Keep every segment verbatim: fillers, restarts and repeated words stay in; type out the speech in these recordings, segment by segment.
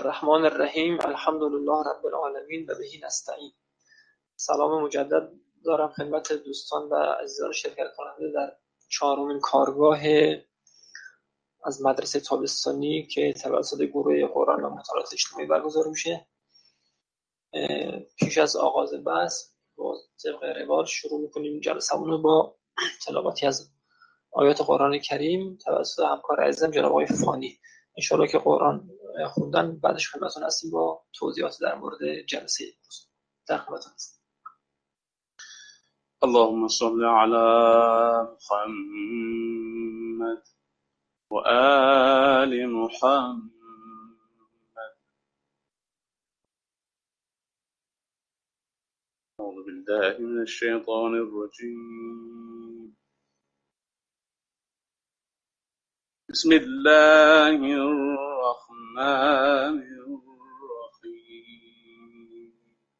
الرحمن الرحیم. الحمد لله رب العالمین و بهی نستعین. سلام مجدد دارم خدمت دوستان و عزیزان شرکت کننده در چهارمین کارگاه از مدرسه تابستانی که توسط گروه قرآن و مطالعات اجتماعی برگزار میشه. پیش از آغاز بحث با طبق روال شروع میکنیم جلسمون رو با تلاوتی از آیات قرآن کریم توسط همکار عزیزم جناب آقای فانی. انشاءالله که قرآن خوندن بعدش خدمتتون هستیم با توضیحات در مورد جلسه امروز. در خدمتتون هستیم. اللهم صل على محمد و آل محمد. أعوذ بالله من الشيطان الرجيم. بسم الله الرحمن الرحيم.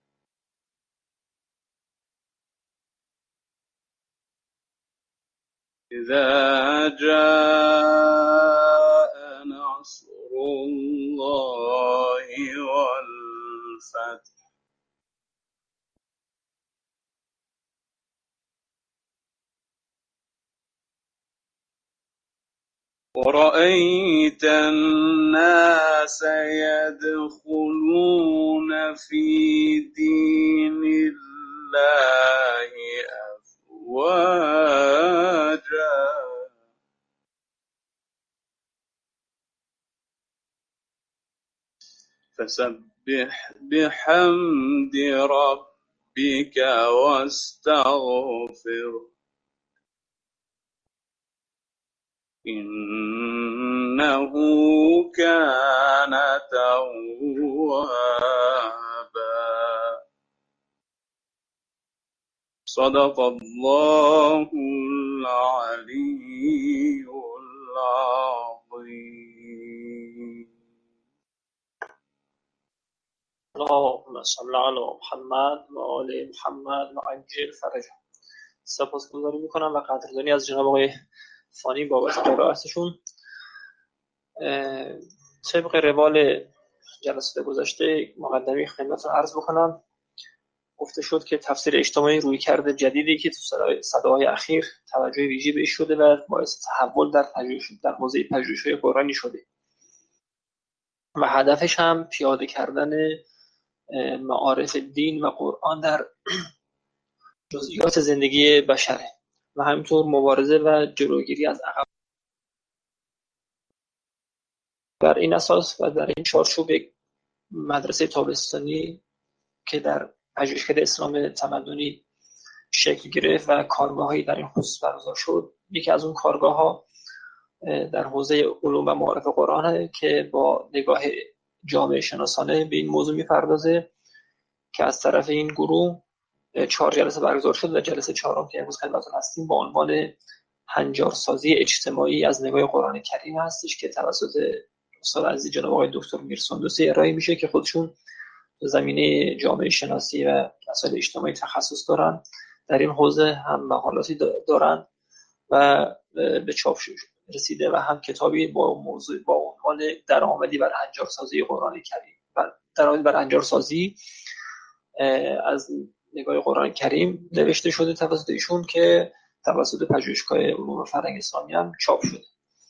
إذا جاء نصر الله والفتح ورأيت الناس يدخلون في دين الله أفواجا فسبح بحمد ربك واستغفره إنه كان توابا. صدق الله العلي العظيم. اللهم صل على محمد و آل محمد و عجل فرجه. سپاسگزاری میکنم و قدردانی از جناب آقای فانی بابت قرائتشون. طبق روال جلسه گذشته مقدمی خدمتتون عرض بکنم. گفته شد که تفسیر اجتماعی روی کرده جدیدی که تو سده‌های اخیر توجه ویژه‌ای بهش شده و باعث تحول در پژوهش در حوزه پژوهش‌های قرآنی شده و هدفش هم پیاده کردن معارف دین و قرآن در جزئیات زندگی بشره و همینطور مبارزه و جلوگیری از عقب. بر این اساس و در این چارچوب مدرسه تابستانی که در پژوهشکده اسلام تمدنی شکل گرفت و کارگاه‌هایی در این خصوص برگزار شد. یکی از اون کارگاه‌ها در حوزه علوم و معارف قرآن که با نگاه جامعه شناسانه به این موضوع می‌پردازه که از طرف این گروه چهار جلسه برگزار شد و جلسه چهارم که امروز خدمتتون هستیم با عنوان هنجارسازی اجتماعی از نگاه قرآن کریم هستش که توسط استاد عزیز جناب آقای دکتر میرسندوسی ارائه میشه که خودشون زمینه جامعه شناسی و مسائل اجتماعی تخصص دارن. در این حوزه هم مقالاتی دارن و به چاپ رسیده و هم کتابی با موضوع با عنوان درآمدی بر هنجارسازی قرآن کریم و درآمدی بر هنجارسازی از نگاه قرآن کریم نوشته شده توسط ایشون که توسط پژوهشگاه علوم فرهنگ اسلامی هم چاپ شده.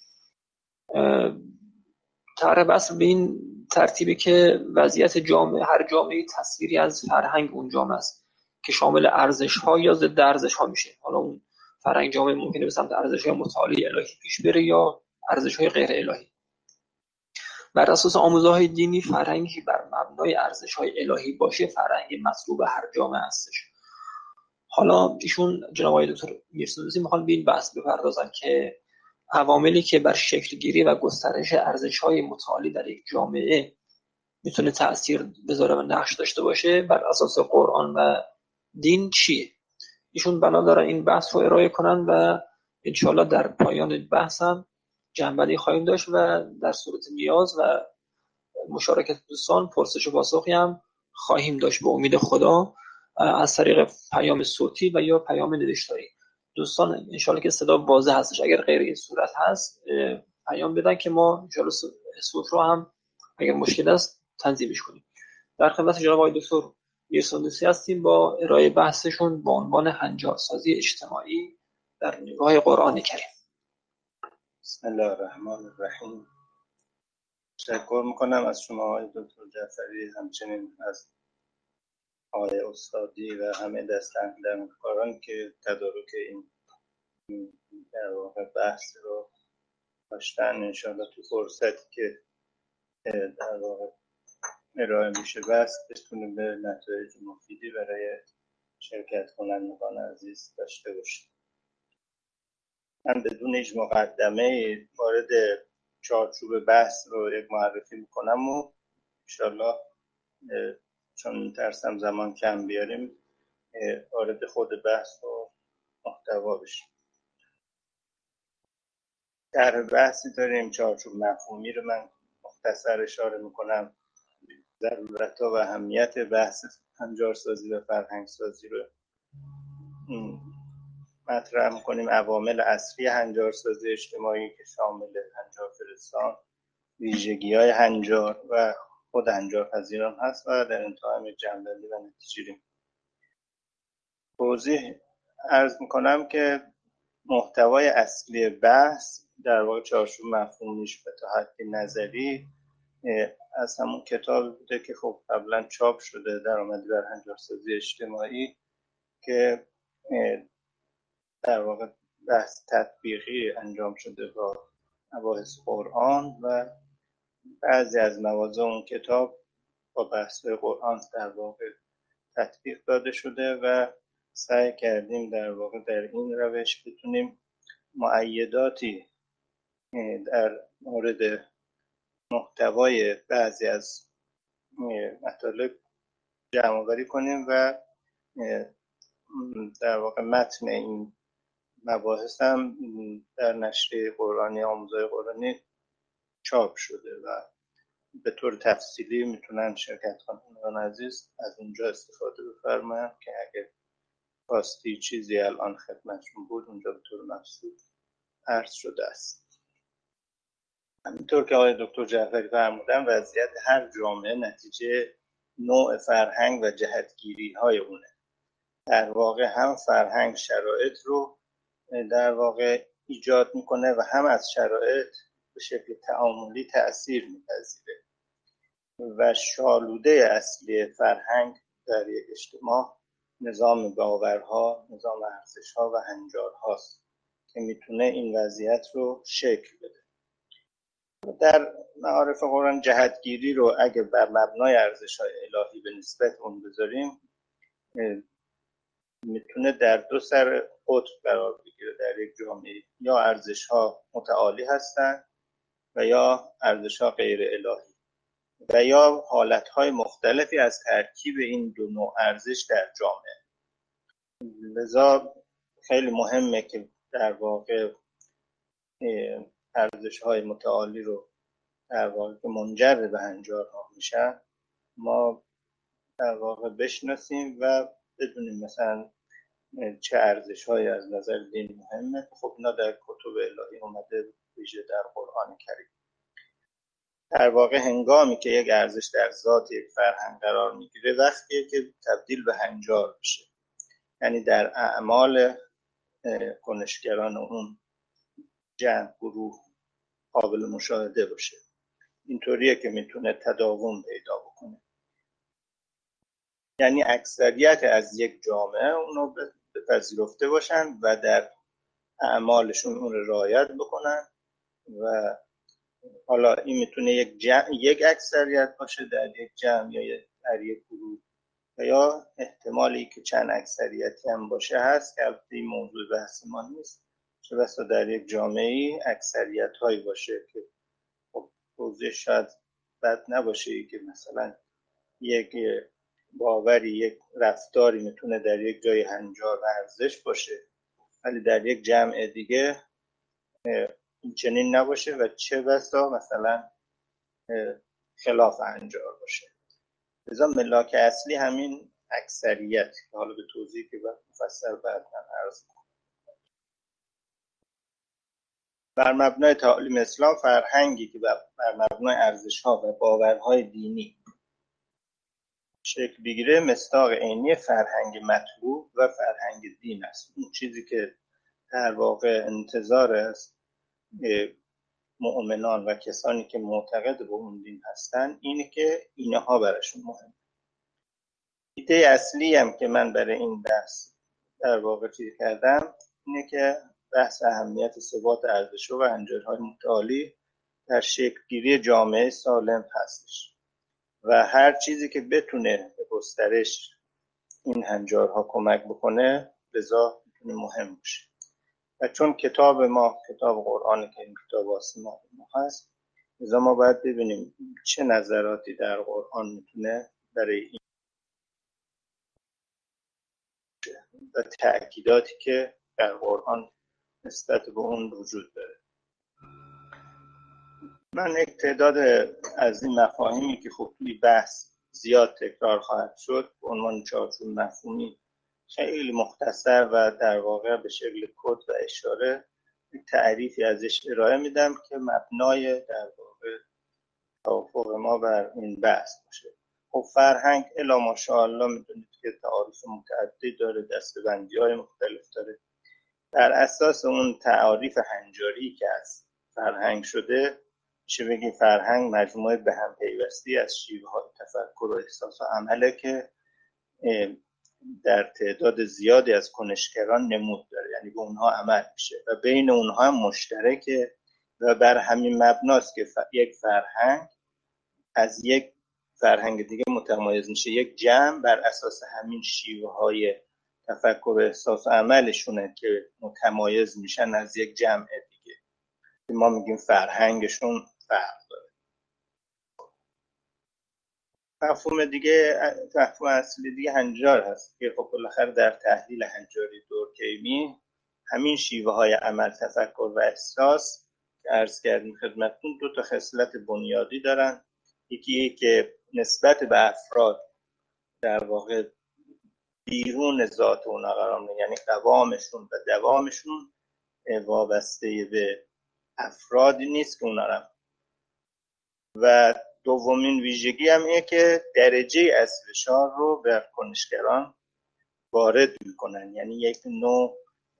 طرح بحث به این ترتیبی که وضعیت جامعه هر جامعه تصویری از فرهنگ اون جامعه است که شامل ارزش‌ها یا ضد ارزش‌ها میشه. حالا اون فرهنگ جامعه ممکنه به سمت ارزش‌های متعالی الهی پیش بره یا ارزش‌های غیر الهی. بر اساس آموزه‌های دینی فرهنگی بر مبنای ارزش‌های الهی باشه فرهنگ مطلوب هر جامعه هستش. حالا ایشون جناب آقای دکتر میرسندوسی میخوان به این بحث بپردازن که عواملی که بر شکل گیری و گسترش ارزش‌های متعالی در یک جامعه میتونه تأثیر بذاره و نقش داشته باشه بر اساس قرآن و دین چیه؟ ایشون بنا دارن این بحث رو ارائه کنن و انشالله در پایان بحث هم جنبندی خواهیم داشت و در صورت نیاز و مشارکت دوستان پرسش و پاسخی هم خواهیم داشت به امید خدا از طریق پیام صوتی و یا پیام نوشتاری. دوستان انشالله که صدا واضح هستش، اگر غیر این صورت هست پیام بدن که ما انشالله صوت رو هم اگر مشکل است تنظیمش کنیم. در خدمت جناب آقای دکتر میرسندسی هستیم با ارائه بحثشون با عنوان هنجارسازی اجتماعی در نگاه قرآن کریم. بسم الله الرحمن الرحیم. تشکر میکنم از شما آقای دکتر جعفری، همچنین از آقای استادی و همه دستاندرکاران که تدارک این در واقع بحث رو داشتن. انشاءالله تو فرصتی که در واقع ارائه میشه بحث بتونه به نتایج مفیدی برای شرکت کنندگان عزیز داشته باشه. من بدون هیچ مقدمه وارد چارچوب بحث رو یک معرفی میکنم و انشاءالله چون ترسم زمان کم بیاریم وارد خود بحث و محتوا بشیم. در بحثی داریم چارچوب مفهومی رو من مختصر اشاره میکنم، ضرورت و اهمیت بحث هنجارسازی و فرهنگسازی رو مطرح میکنیم. عوامل اصلی هنجارسازی اجتماعی که شامل هنجار فرستان، ویژگی‌های هنجار و خود هنجارپذیران هست و در انتها هم جنبندی و نتیجه توضیح عرض میکنم که محتوای اصلی بحث در واقع چارچوب مفهومیش به تا حد نظری از همون کتاب بوده که خب قبلا چاپ شده، درآمدی بر هنجارسازی اجتماعی، که در واقع بحث تطبیقی انجام شده با مباحث قرآن و بعضی از مواضع اون کتاب با بحث قرآن در واقع تطبیق داده شده و سعی کردیم در واقع در این روش بتونیم مؤیداتی در مورد محتوای بعضی از مطالب جمع آوری کنیم و در واقع متن این مباحث هم در نشریه قرآنی آموزهای قرآنی چاپ شده و به طور تفصیلی میتونن شرکت کنندگان عزیز از اونجا استفاده بفرمایند که اگر خواستی چیزی الان خدمتشون بود اونجا به طور مبسوط عرض شده است. همینطور که آقای دکتر جعفری فرمودن، وضعیت هر جامعه نتیجه نوع فرهنگ و جهتگیری های اونه. در واقع هم فرهنگ شرایط رو در واقع ایجاد میکنه و هم از شرایط به شکل تعاملی تأثیر میپذیره و شالوده اصلی فرهنگ در یک اجتماع نظام باورها، نظام ارزش‌ها و هنجارهاست که میتونه این وضعیت رو شکل بده. در معارف قرآن جهتگیری رو اگه بر مبنای ارزش‌های الهی به نسبت اون بذاریم، میتونه در دو سر قطب قرار بگیره در یک جامعه. یا ارزش‌ها متعالی هستند و یا ارزش‌ها غیر الهی و یا حالت‌های مختلفی از ترکیب این دو نوع ارزش در جامعه. لذا خیلی مهمه که در واقع ارزش‌های متعالی رو در واقع که منجر به هنجارها میشن ما در واقع بشناسیم و بدونیم مثلا چه ارزش‌هایی از نظر دین مهمه. خب اینا در کتب الهی اومده، ویژه در قرآن کریم. در واقع هنگامی که یک ارزش در ذات یک فرهنگ قرار میگیره وقتیه که تبدیل به هنجار بشه، یعنی در اعمال کنشگران اون جمع گروه قابل مشاهده باشه. اینطوریه که میتونه تداوم پیدا بکنه، یعنی اکثریت از یک جامعه اونو بپذیرفته باشن و در اعمالشون اون رو رعایت بکنن و حالا این میتونه یک جمع، یک اکثریت باشه در یک جمع یا در یک گروه و یا احتمالی که چند اکثریتی هم باشه هست که البته این موضوع بحث ما نیست، چه بسا در یک جامعه اکثریت هایی باشه که خب توضیح شاید بد نباشه که مثلا یک باوری، یک رفتاری میتونه در یک جای هنجار و ارزش باشه ولی در یک جمع دیگه این چنین نباشه و چه بسا مثلا خلاف هنجار باشه. لذا ملاک اصلی همین اکثریت که حالا به توضیح که مفصل بعد من عرض کنم. بر مبنای تعالیم اسلام فرهنگی که بر مبنای ارزش‌ها و باورهای دینی شکل بگیره مصداق عینی فرهنگ مطلوب و فرهنگ دین است. اون چیزی که در واقع انتظار است مؤمنان و کسانی که معتقد به اون دین هستن اینه که اینها براشون مهم. ایده اصلی هم که من برای این بحث در واقع چیز کردم اینه که بحث اهمیت ثبات ارزش‌ها و هنجارهای متعالی در شکل‌گیری جامعه سالم هستش و هر چیزی که بتونه به گسترش این هنجارها کمک بکنه لذا میتونه مهم باشه. و چون کتاب ما کتاب قرآن که این کتاب آسمان ما هست، لذا ما باید ببینیم چه نظراتی در قرآن میتونه برای این و تأکیداتی که در قرآن نسبت به اون وجود داره. من یک تعداد از این مفاهیمی که خب توی بحث زیاد تکرار خواهد شد به عنوان چارچوب مفهومی خیلی مختصر و در واقع به شکل کد و اشاره تعریفی ازش ارائه میدم که مبنای در واقع توافق ما بر این بحث باشه. خب فرهنگ الا ماشاءالله میدونید که تعاریف متعددی داره، دسته‌بندی‌های مختلف داره. بر اساس اون تعاریف هنجاری که از فرهنگ شده میشه بگیم فرهنگ مجموعه به هم پیوستی از شیوه‌های تفکر و احساس و عمله که در تعداد زیادی از کنشگران نمود داره، یعنی به اونها عمل میشه و بین اونها هم مشترکه و بر همین مبناست که یک فرهنگ از یک فرهنگ دیگه متمایز میشه. یک جمع بر اساس همین شیوه های تفکر و احساس و عملشونه که متمایز میشن از یک جمع دیگه. ما میگیم فرهنگشون فرق داره. مفهوم دیگه، مفهوم اصلی دیگه هنجار هست که خب بالاخره در تحلیل هنجاری دورکیمی همین شیوه های عمل، تفکر و احساس که عرض کردیم خدمتتون دو تا خصلت بنیادی دارن. یکی که نسبت به افراد در واقع بیرون ذات اونا قرار میگیره، یعنی قوامشون و دوامشون وابسته به افرادی نیست که اونا رو. و دومین ویژگی هم اینه که درجه از فشار رو بر کنشگران وارد میکنن، یعنی یک نوع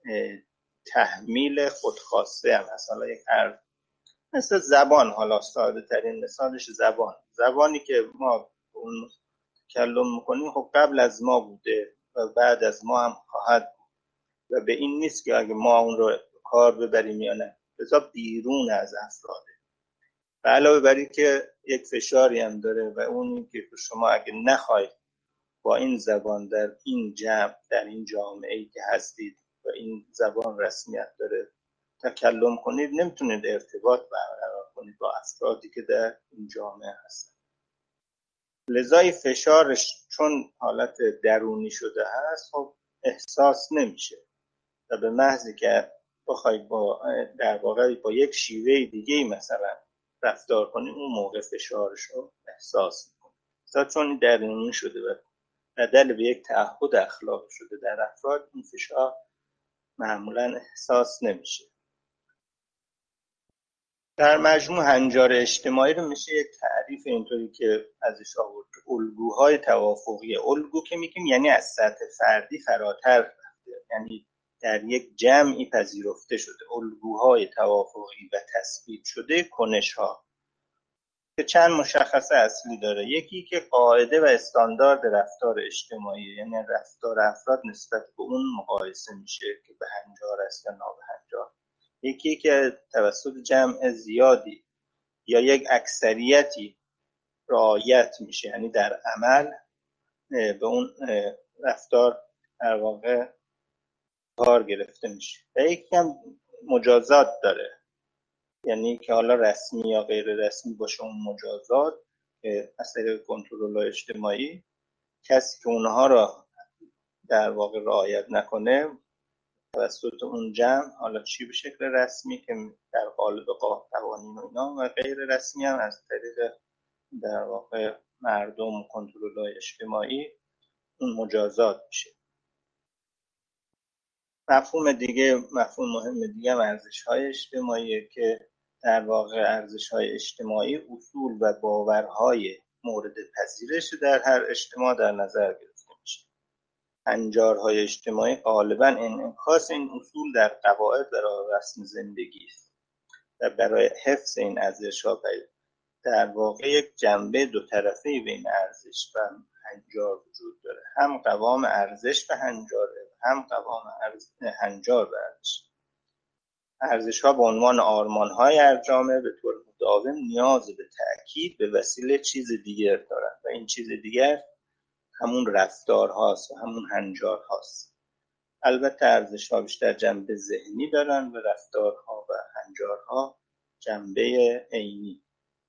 تحمیل خودخواسته هم هست. حالا یک عرض مثل زبان، حالا ساده ترین مثالش زبان زبانی که ما اون تکلم میکنیم خب قبل از ما بوده و بعد از ما هم خواهد بود و به این نیست که اگه ما اون رو کار ببریم یا نه، لذا بیرون از افراده. و علاوه بر این که یک فشاری هم داره و اون که شما اگه نخواید با این زبان در این جمع در این جامعه‌ای که هستید و این زبان رسمیت داره تکلم کنید، نمیتونید ارتباط برقرار کنید با افرادی که در این جامعه هستن. لذا فشارش چون حالت درونی شده هست خب احساس نمیشه و به محضی که بخوای با در واقع با یک شیوه دیگه مثلا رفتار کنی اون موقع فشارش رو احساس میکنی. لذا چون درونی شده و بدل به یک تعهد اخلاقی شده در افراد، این فشار معمولا احساس نمیشه. در مجموع هنجار اجتماعی رو میشه یک تعریف اینطوری که ازش آورد الگوهای توافقی. الگو که میگیم یعنی از سطح فردی فراتر رفته، یعنی در یک جمعی پذیرفته شده. الگوهای توافقی و تثبیت شده کنش‌ها که چند مشخصه اصلی داره. یکی که قاعده و استاندارد رفتار اجتماعی، یعنی رفتار افراد نسبت به اون مقایسه میشه که به هنجار است یا نابهنجار. یکی که توسط جمع زیادی یا یک اکثریتی رعایت میشه، یعنی در عمل به اون رفتار در واقع کار گرفته میشه. و یکی هم مجازات داره، یعنی که حالا رسمی یا غیر رسمی باشه اون مجازات از طریق کنترل اجتماعی، کسی که اونها را در واقع رعایت نکنه توسط اون جمع، حالا چی به شکل رسمی که در قالب قوانین و اینا و غیر رسمی هم از طریق در واقع مردم و کنترل اجتماعی اون مجازات میشه. مفهوم دیگه، مفهوم مهم دیگه هم ارزش‌های اجتماعیه که در واقع ارزش‌های اجتماعی اصول و باورهای مورد پذیرش در هر اجتماع در نظر گرفته میشه. هنجارهای اجتماعی غالبا انعکاس این اصول در قواعد و رسم زندگی است و برای حفظ این ارزش‌ها در واقع یک جنبه دو طرفه‌ای بین ارزش و هنجار وجود داره، هم قوام ارزش و هنجاره، هم قوام هنجار و ارزش. ارزش‌ها به عنوان آرمان‌های هر جامعه به طور مداوم نیاز به تأکید به وسیله چیز دیگر دارند و این چیز دیگر همون رفتار هاست و همون هنجار هاست. البته ارزش‌ها بیشتر جنبه ذهنی دارن و رفتارها و هنجارها جنبه عینی.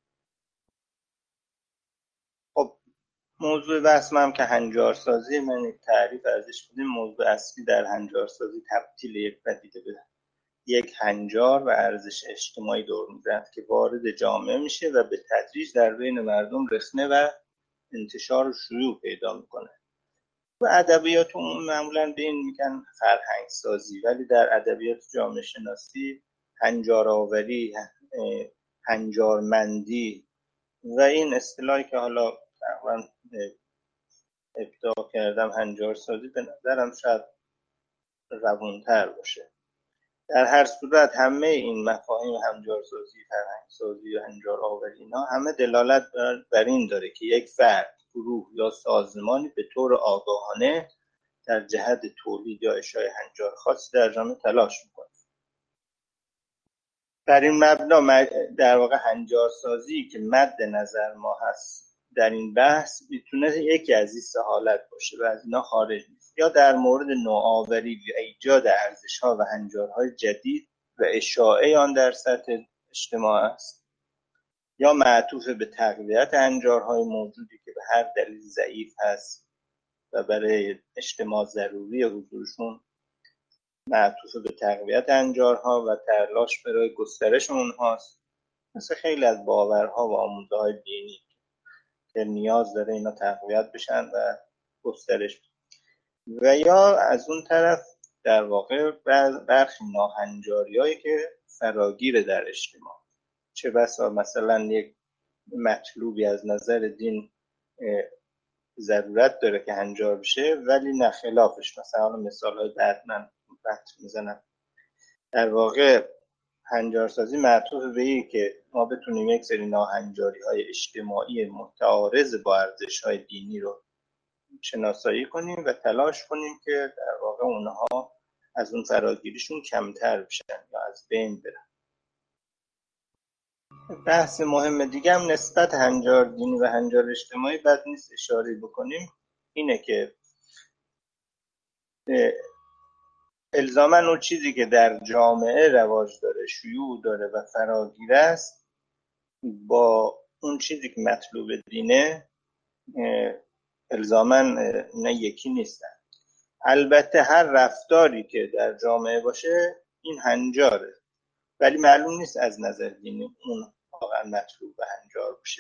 خب موضوع بحثم هم که هنجارسازی، من یک تعریف ازش بدیم. موضوع اصلی در هنجارسازی تبدیل یک پدیده به یک هنجار و ارزش اجتماعی دور می‌زند که وارد جامعه میشه و به تدریج در بین مردم رسنه و انتشار و شیوع پیدا میکنه. و ادبیات عمومی معمولاً به این میگن فرهنگ سازی، ولی در ادبیات جامعه شناسی هنجارآوری، هنجارمندی و این اصطلاحی که حالا تقریباً ابداع کردم هنجارسازی به نظرم شاید روان‌تر باشه. در هر صورت همه این مفاهیم هنجارسازی، فرهنگسازی و هنجارآوری اینا همه دلالت بر این داره که یک فرد، گروه یا سازمانی به طور آگاهانه در جهت تولید یا اشاعه هنجار خاصی در جامعه تلاش میکنه. در این مبنا در واقع هنجارسازی که مد نظر ما هست در این بحث میتونه یکی از این سه حالت باشه و از اینا خارج نیست. یا در مورد نوآوری و ایجاد ارزش‌ها و هنجارهای جدید و اشاعه آن در سطح اجتماع است، یا معطوف به تقویت هنجارهای موجودی که به هر دلیل ضعیف هست و برای اجتماع ضروری حضورشون معطوف به تقویت هنجارها و تلاش برای گسترش اونهاست، مثل خیلی از باورها و آموزه‌های دینی که نیاز داره اینا تقویت بشن و گسترش بشن. و یا از اون طرف در واقع برخی ناهنجاری‌هایی که فراگیر در اجتماع، چه بسا مثلا یک مطلوبی از نظر دین ضرورت داره که هنجار بشه ولی نه خلافش، مثلا مثال‌های بعد من بحث میزنم. در واقع هنجارسازی معطوف به این که ما بتونیم یک سری ناهنجاری‌های اجتماعی متعارض با ارزش‌های دینی رو شناسایی کنیم و تلاش کنیم که در واقع اونها از اون فراگیریشون کمتر بشن یا از بین برن. بحث مهم دیگه هم نسبت هنجار دینی و هنجار اجتماعی بد نیست اشاره بکنیم، اینه که الزاماً اون چیزی که در جامعه رواج داره، شیوع داره و فراگیر است با اون چیزی که مطلوب دینه الزاماً نه یکی نیستن. البته هر رفتاری که در جامعه باشه این هنجاره، ولی معلوم نیست از نظر دینی اون واقعا مطلوب و هنجار باشه.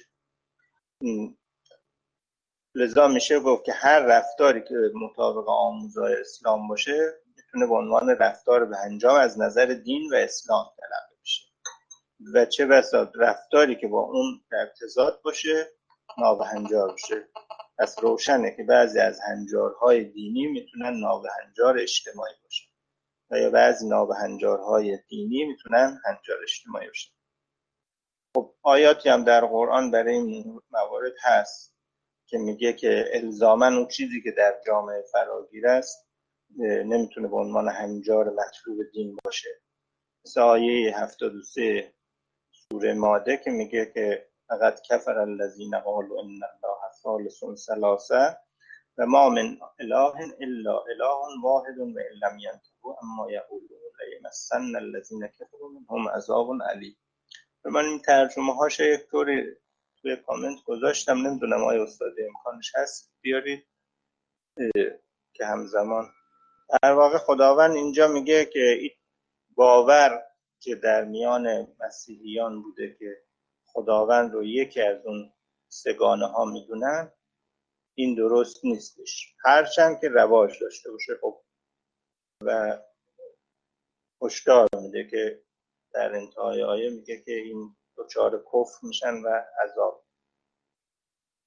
لذا میشه گفت که هر رفتاری که مطابق آموزهای اسلام باشه میتونه به عنوان رفتار به انجام از نظر دین و اسلام تلقی بشه و چه بسا رفتاری که با اون در تضاد باشه نابهنجار باشه. پس روشنه که بعضی از هنجارهای دینی میتونن نابهنجار اجتماعی باشه و یا بعضی نابهنجارهای دینی میتونن هنجار اجتماعی باشه. خب آیاتی هم در قرآن برای این موارد هست که میگه که الزاماً اون چیزی که در جامعه فراگیر است نمیتونه به عنوان هنجار مطلوب دین باشه. مثل آیه هفتاد و سه سوره مائده که میگه که فقط کفر الذین قالوا ان الله ثالث ثلاثه و ما من اله الا اله واحد و ان لم ينتهوا اما یقولون لیمسن الذین کفروا منهم عذاب علیم. من این ترجمه هاش یک طوری توی کامنت گذاشتم، نمیدونم آیا استاد امکانش هست بیارید که همزمان در واقع خداوند اینجا میگه که این باور که در میان مسیحیان بوده که خداوند رو یکی از اون سگانه ها میدونن این درست نیستش، هرچند که رواج داشته باشه. خب و هشدار میده که در انتهای آیه میگه که این دچار کفر میشن و عذاب.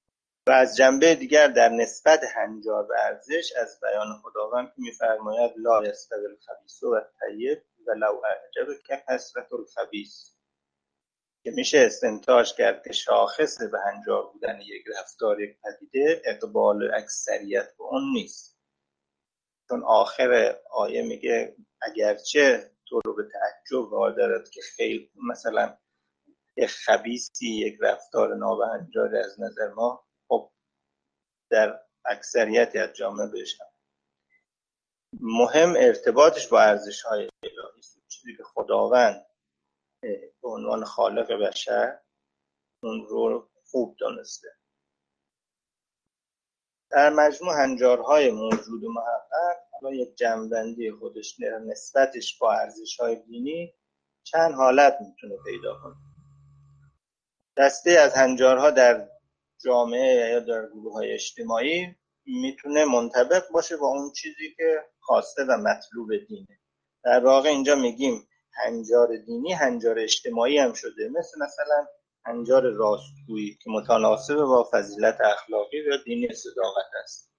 و از جنبه دیگر در نسبت هنجار و ارزش از بیان خداوند که می‌فرماید لا یستوی الخبیث و الطیب ولو اعجبک کثرة الخبیث، که میشه استنتاج کرد که شاخص به هنجار بودن یک رفتار، یک پدیده، اقبال اکثریت به اون نیست. چون آخر آیه میگه اگرچه تو رو به تعجب وادارد که خیلی مثلا یک خبیثی، یک رفتار نابهنجار از نظر ما خب در اکثریتی از جامعه بشن، مهم ارتباطش با ارزش‌های الهی است، چیزی که خداوند به عنوان خالق بشر اون رو خوب دانسته. در مجموع هنجارهای موجود و محقق، حالا یک جمع‌بندی خودش نسبتش با ارزش‌های دینی چند حالت میتونه پیدا کنه. دسته از هنجارها در جامعه یا در گروه‌های اجتماعی میتونه منطبق باشه با اون چیزی که خواسته و مطلوب دینه. در واقع اینجا میگیم هنجار دینی هنجار اجتماعی هم شده، مثل مثلا هنجار راستگویی که متناسب با فضیلت اخلاقی و دینی صداقت است.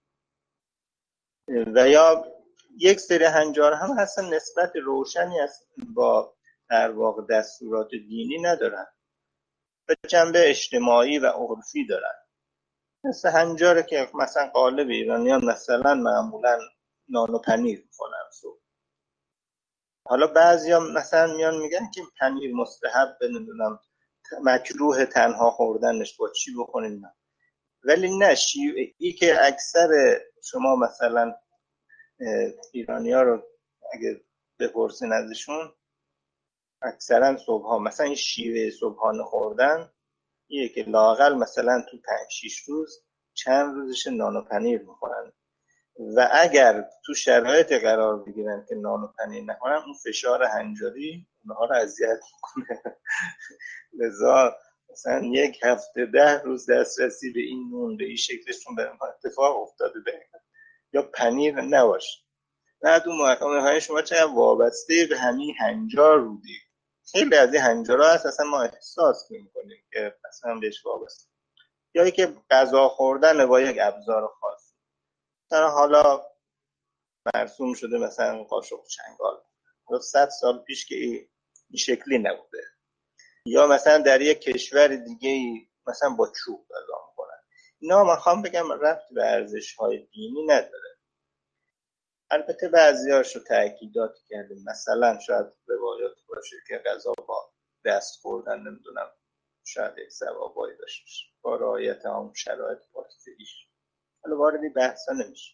و یا یک سری هنجار هم هستن نسبت روشنی است با در واقع دستورات دینی ندارن، به جنبه اجتماعی و عرفی دارن. مثل هنجاره که مثلا غالب ایرانیان مثلا معمولا نان و پنیر میخورن صبح. حالا بعضیا مثلا میان میگن که پنیر مستحب، نمیدونم مکروه تنها خوردنش، با چی بخورین؟ نه. ولی نه، شیوعی که اکثر شما مثلا ایرانی ها رو اگه بپرسین ازشون، اکثرا صبح ها مثلا این شیوه صبحانه خوردن یه که لااقل مثلا تو پنج شیش روز چند روزش نان و پنیر میخورن و اگر تو شرایط قرار بگیرن که نان و پنیر نخورن، اون فشار هنجاری اونها رو اذیت میکنه. لذا مثلا یک هفته ده روز دسترسی به این نون به این شکلشون به اتفاق افتاده به یا پنیر نباشه. بعد اون مقامه های شما چقدر وابسته به همین هنجار بودی. خیلی از این هنجارها هست اصلا ما احساس میکنیم که اصلا بهش وابسته، یا ای که غذا خوردن با یک ابزار خاص، مثلا حالا مرسوم شده مثلا قاشق چنگال، حالا صد سال پیش که این شکلی نبوده، یا مثلا در یک کشور دیگه مثلا با چوب غذا میکنن. اینا من خواهم بگم ربط به ارزش‌های دینی نداره. البته بعضی‌هاش رو تأکیدات کردیم، مثلا شاید روایات باشه که غذا با دست خوردن نمیدونم شاید یک ثوابایی داشته باشه با رعایت هم شرایط پاکیزگیش. حالا واردی بحثا نمیشه.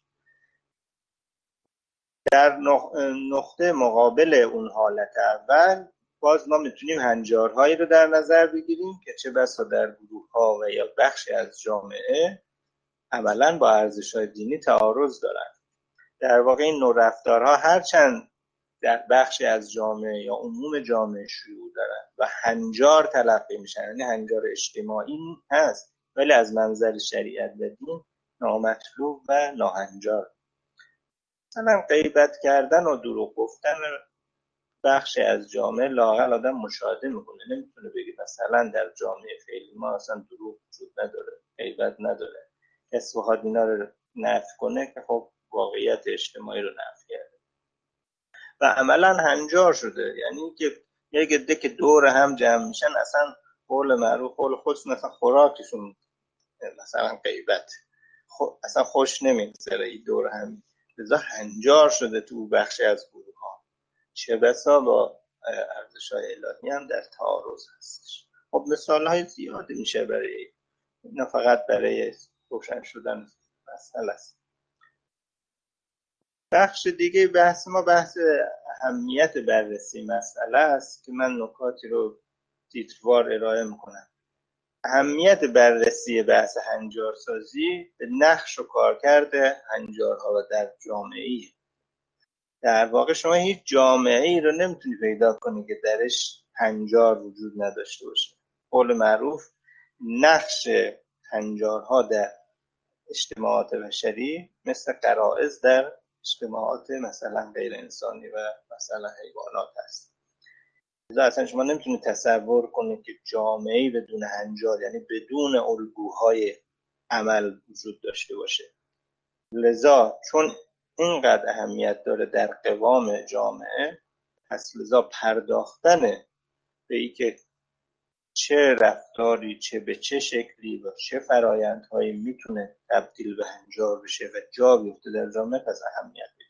در نقطه مقابل اون حالت اول باز ما میتونیم هنجارهایی رو در نظر بگیریم که چه بسا در گروه‌ها و یا بخشی از جامعه عملاً با ارزش‌های دینی تعارض دارن. در واقع این نوع رفتارها هرچند در بخشی از جامعه یا عموم جامعه شیوع دارن و هنجار تلقی میشن، یعنی هنجار اجتماعی هست، ولی از منظر شریعت و دین نامطلوب و ناهنجار. مثلا غیبت کردن و دروغ گفتن بخشی از جامعه لااقل آدم مشاهده میکنه، نمیتونه بگه مثلا در جامعه فعلی ما اصلا دروغ وجود نداره، غیبت نداره. کسی بخواد اینا رو نفی کنه که خب واقعیت اجتماعی رو نفی کرده و عملا هنجار شده. یعنی که یک عده که دور هم جمع میشن اصلا قول معروف قول خودشون مثلا خوراکشون مثلا غیبت، خب اصلا خوش نمیگذره این دور هم، لذا هنجار شده تو بخشی از گروه ها، چه بسا با ارزش‌های الهی هم در تعارض هستش. خب مثال های زیادی میشه برای نه فقط برای روشن شدن مسئله است. بخش دیگه بحث ما بحث اهمیت بررسی مسئله است که من نکاتی رو تیتروار ارائه میکنم. اهمیت بررسی بحث هنجارسازی به نقش و کارکرد هنجارها در جامعه. در واقع شما هیچ جامعه ای رو نمیتونی پیدا کنی که درش هنجار وجود نداشته باشه. قول معروف نقش هنجارها در اجتماعات بشری مثل غرائز در اجتماعات مثلا غیر انسانی و مثلا حیوانات هست. لذا اصلا شما نمیتونید تصور کنید که جامعه‌ای بدون هنجار، یعنی بدون الگوهای عمل وجود داشته باشه. لذا چون اینقدر اهمیت داره در قوام جامعه، پس لذا پرداختن به ای که چه رفتاری، چه به چه شکلی و چه فرایندهایی میتونه تبدیل به هنجار بشه و جا بیفته در جامعه، پس اهمیت داره.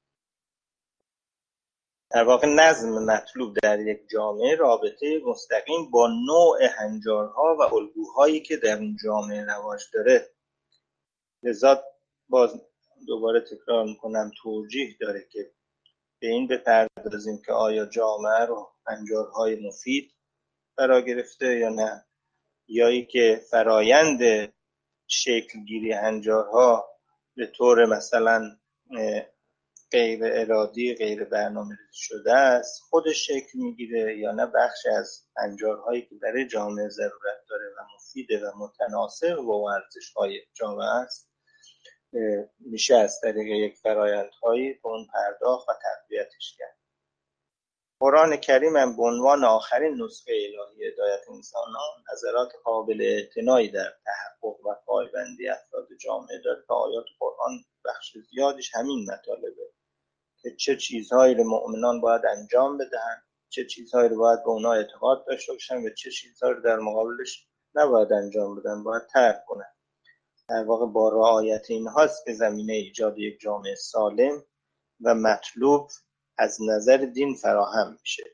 در واقع نظم مطلوب در یک جامعه رابطه مستقیم با نوع هنجارها و الگوهایی که در اون جامعه رواج داره. لذا باز دوباره تکرار میکنم توجیه داره که به این بپردازیم که آیا جامعه رو هنجارهای مفید فرا گرفته یا نه، یا ای که فرایند شکلگیری هنجارها به طور مثلا غیر ارادی، غیر برنامه‌ریزی شده است خودش شکل میگیره، یا نه بخش از هنجارهایی که برای جامعه ضرورت داره و مفیده و متناسب با ارزش‌های جامعه است میشه از طریق یک فرایندهایی به اون پرداخت و تقویتش کرد. قرآن کریم هم به عنوان آخرین نسخه الهی هدایت انسانان نظرات قابل اعتنایی در تحقق و پایبندی افراد جامعه داره که آیات قرآن بخش زیادش همین مطالبه که چه چیزهایی رو مؤمنان باید انجام بدهن، چه چیزهایی رو باید به اونا اعتقاد داشته باشن و چه چیزهایی رو در مقابلش نباید انجام بدن، باید ترک کنن. در واقع با رعایت این هاست که زمینه ایجاد یک جامعه سالم و مطلوب از نظر دین فراهم میشه.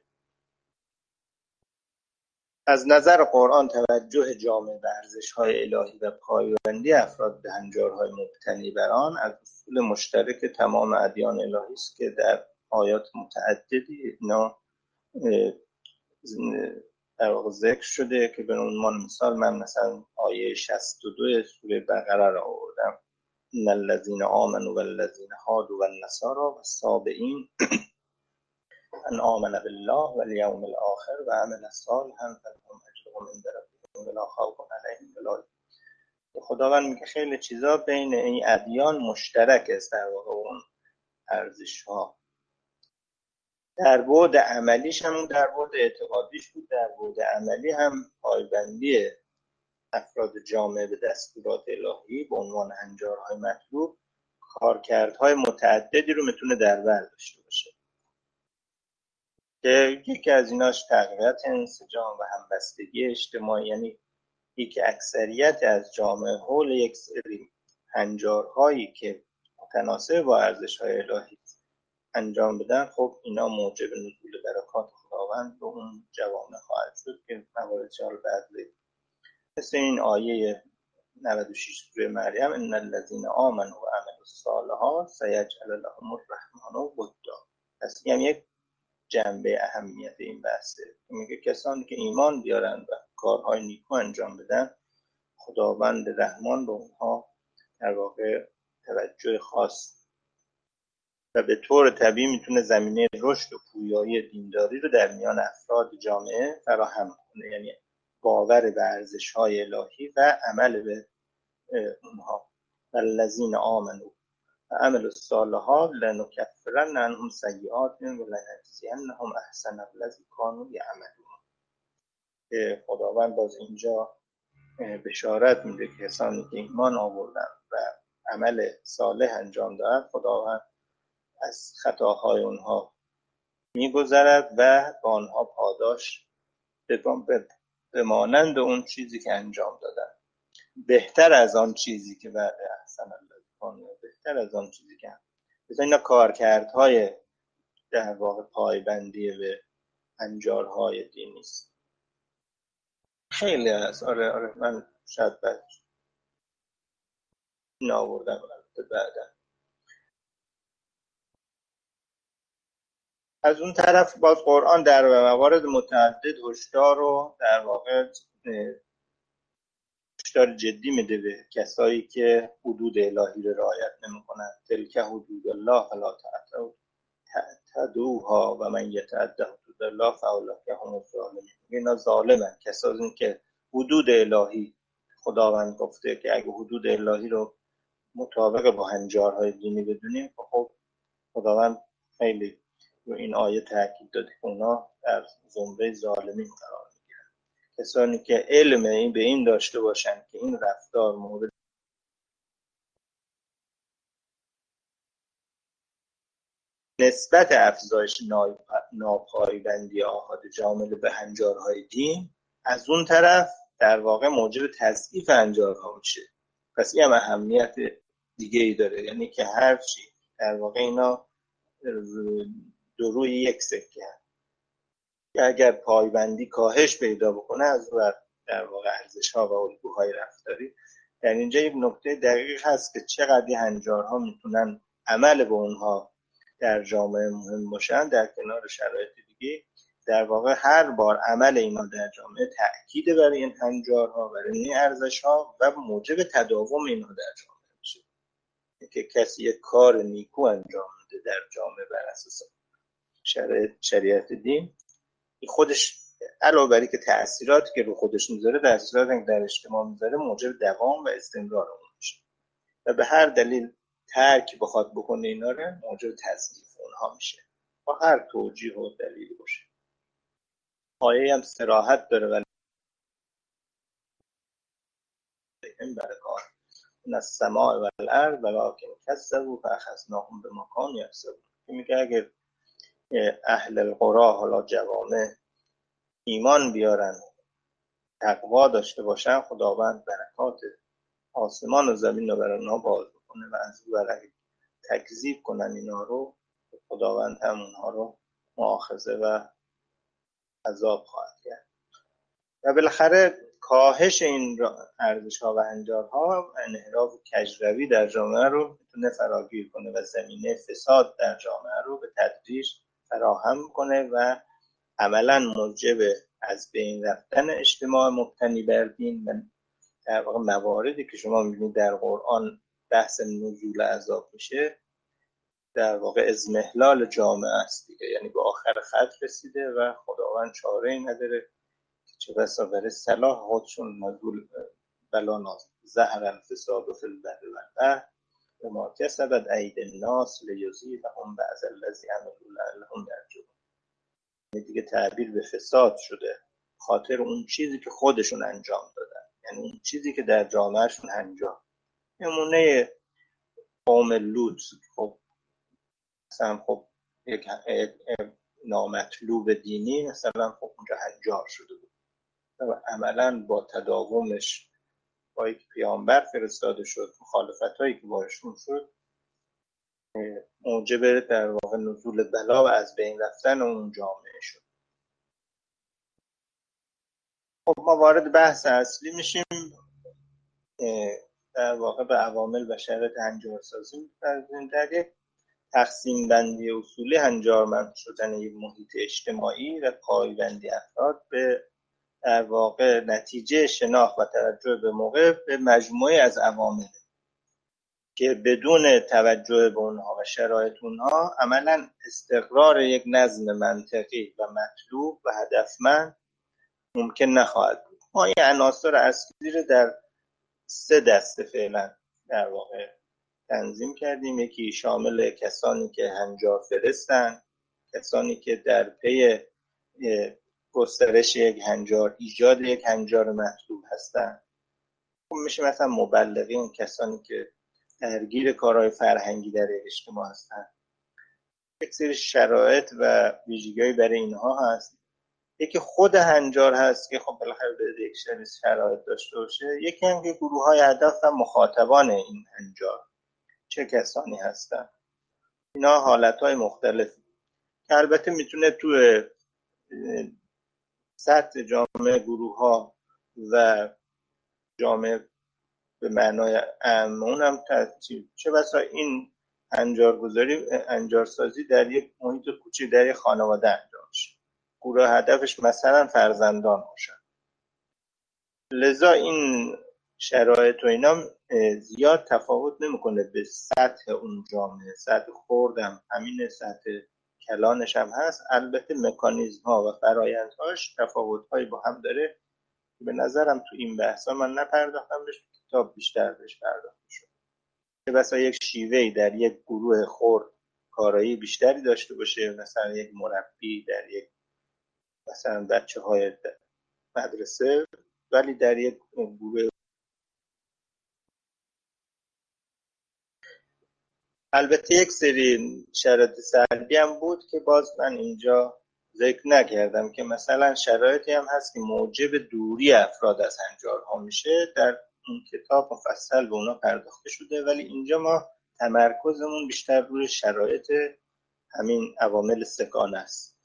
از نظر قرآن توجه جامعه به ارزش‌های الهی و پایبندی افراد به هنجارهای مبتنی بر آن از اصول مشترک تمام ادیان الهی است که در آیات متعددی اینا در واقع ذکر شده که به عنوان مثال من مثلا آیه شصت و دو سوره بقره را آوردم: ان الذين آمنوا والذين هادوا والنصارى والصابئين من آمن بالله والیوم الآخر و عمل صالحا فلهم اجرهم عند ربهم ولا خوف علیهم ولا هم یحزنون. خداوند میگه خیلی چیزا بین این ادیان مشترک است، در واقع اون ارزش ها در بعد عملیش هم در بعد اعتقادیش بود، در بعد عملی هم پایبندی افراد جامعه به دستورات الهی به عنوان هنجارهای مطلوب کارکردهای متعددی رو میتونه در بر داشته باشه که یکی از ایناش تقویت انسجام و همبستگی اجتماعی، یعنی یک اکثریت از جامعه حول یک سری هنجارهایی که متناسب با ارزش‌های الهی انجام بدن، خب اینا موجب نزول برکات خداوند به اون جوامع خواهد شد که مواردش رو بعد بگیم. مثل این آیه نود و شش سوره مریم: ان الذين آمنوا وعملوا الصالحات سيجعل لهم الرحمن ودا. پس این یک جنبه اهمیت این بحثه، میگه کسانی که ایمان بیارن و کارهای نیکو انجام بدن، خداوند رحمان به اونها در واقع توجه خاص و به طور طبیعی میتونه زمینه رشد و پویایی دینداری رو در میان افراد جامعه فراهم کنه، یعنی باور به ارزش‌های الهی و عمل به اونها. والذین آمنوا و عملوا الصالحات لنکفرن عنهم سیئاتهم ولنجزینهم احسن الذی کانوا یعملون. خداوند باز اینجا بشارت میده که کسانی که ایمان آوردن و عمل صالح انجام دادن، خداوند از خطاهای اونها میگذرد و با آنها پاداش به مانند اون چیزی که انجام دادن، بهتر از آن چیزی که بعد احسن الذی کانوا، بهتر از آن چیزی که مثلا اینا کارکردهای در واقع پایبندی به هنجارهای دینی است. خیلی هست. آره آره من شاید بعد این آوردم بعدا. از اون طرف باز قرآن در موارد متعدد هشدار رو در واقع هشدار جدی میده به کسایی که حدود الهی رو رعایت نمی‌کنن. تلک حدود الله فلا تعتدوها و من یتعد حدود الله فاولئک هم الظالمون. اینا ظالمن، کسایی که حدود الهی، خداوند گفته که اگه حدود الهی رو مطابق با هنجارهای دینی بدونیم، خب خداوند خیلی رو این آیه تاکید داده که اونا در زمره ظالمین قرار میگیرن. کسانی که علم این به این داشته باشن که این رفتار مورد نسبت افزایش ناپایبندی آحاد جامعه به هنجارهای دین، از اون طرف در واقع موجب تضعیف هنجارها میشه. پس این هم اهمیت دیگه ای داره، یعنی که هر چی در واقع اینا دو روی یک سکه هست. اگر پایبندی کاهش پیدا بکنه، از اون در واقع ارزش ها و الگوهای رفتاری. در اینجا یک نکته دقیق هست که چقدر هنجارها میتونن عمل به اونها در جامعه مهم باشن، در کنار شرایط دیگه. در واقع هر بار عمل اینا در جامعه تأکید بر این هنجارها، بر این ارزش‌ها و موجب تداوم اینها در جامعه میشه. که کسی یک کار نیکو انجام میده در جامعه بر اساس شریعت شریعت دین، خودش علاوه بر اینکه تأثیراتی که رو خودش میذاره، تأثیراتی که در اجتماع میذاره، موجب دوام و استمرار اون میشه. و به هر دلیل ترک بخواد بکنه اینا رو، موجب تضعیف اونها میشه، با هر توجیه و دلیلی باشه. آیه هم صراحت داره، ولی این برکات این از سماع و الارض ولکن کذبوا فاخذناهم بما کانوا یکسبون. میگه اگر اهل القرى، حالا جوامع، ایمان بیارن، تقوا داشته باشن، خداوند برکات آسمان و زمین رو برای اونها باز بکنه و از اون برای تکذیب کنن اینا رو، خداوند هم اونها رو مؤاخذه و عذاب خواهد کرد. و بالاخره کاهش این ارزش‌ها و هنجارها انحراف کجروی در جامعه رو میتونه فراگیر کنه و زمینه فساد در جامعه رو به تدریج فراهم کنه و عملاً موجب از بین رفتن اجتماع مبتنی بر دین و در واقع مواردی که شما می‌بینید در قرآن بحث نزول عذاب میشه، در واقع اضمحلال جامعه است دیگه. یعنی به آخر خط رسیده و خداوند چاره‌ای نداره، چه بسا برای صلاح خودشون نزول بلا نازل. ظهر الفساد فی البر والبحر بما کسبت ایدی الناس لیذیقهم بعض الذی عملوا لعلهم یرجعون. دیگه تعبیر به فساد شده خاطر اون چیزی که خودشون انجام دادن، یعنی اون چیزی که در جامعهشون انجام. نمونه قوم لوط، خب مثلا خب یک نامطلوب دینی مثلا خب اونجا هنجار شده بود و عملا با تداومش با یک پیامبر فرستاده شد، مخالفت هایی که باشون شد موجب در واقع نزول بلا و از بین رفتن اون جامعه شد. خب ما وارد بحث اصلی میشیم، در واقع به عوامل و شرایط هنجارسازی می‌پردازیم. در یک تقسیم بندی اصولی هنجارمند شدن یک محیط اجتماعی و پایبندی افراد به در واقع نتیجه شناخت و توجه به موقع به مجموعه از عوامل که بدون توجه به اونها و شرایط اونها عملا استقرار یک نظم منطقی و مطلوب و هدفمند ممکن نخواهد بود. ما این عناصر اصلی رو در سه دسته فعلا در واقع تنظیم کردیم. یکی شامل کسانی که هنجار فرستن، کسانی که در پی گسترش یک هنجار، ایجاد یک هنجار مطلوب هستن. خب میشه مثلا مبلغین، کسانی که درگیر کارهای فرهنگی در اجتماع هستن. یک سری شرایط و ویژگی‌هایی برای اینها هست. یکی خود هنجار هست که خب بالاخره به یک سری شرایط داشته باشه. یکی هم که گروه‌های هدف و مخاطبان این هنجار چه کسانی هستن. اینا حالتهای مختلفی که البته میتونه توی سطح جامعه، گروه ها و جامعه به معنای عام اون هم ترتیب چه بسا این هنجارگذاری هنجارسازی در یک محیط کوچیک در یک خانواده انجام شه. گروه هدفش مثلا فرزندان باشن. لذا این شرایط و اینا زیاد تفاوت نمیکنه به سطح اون جامعه. سطح خوردم همین، سطح کلانش هم هست. البته مکانیزم ها و فرایندهاش تفاوت هایی با هم داره. به نظرم تو این بحثا من نپرداختم بهش، کتاب بیشتر بهش پرداخته شد. که مثلا یک شیوهی در یک گروه خرد کارایی بیشتری داشته باشه، مثلا یک مربی در یک مثلا بچه های مدرسه، ولی در یک گروه البته یک سری شرایط سلبی هم بود که باز من اینجا ذکر نکردم که مثلا شرایطی هم هست که موجب دوری افراد از هنجارها میشه. در این کتاب مفصل به اونا پرداخته شده، ولی اینجا ما تمرکزمون بیشتر روی شرایط همین عوامل سکانه است.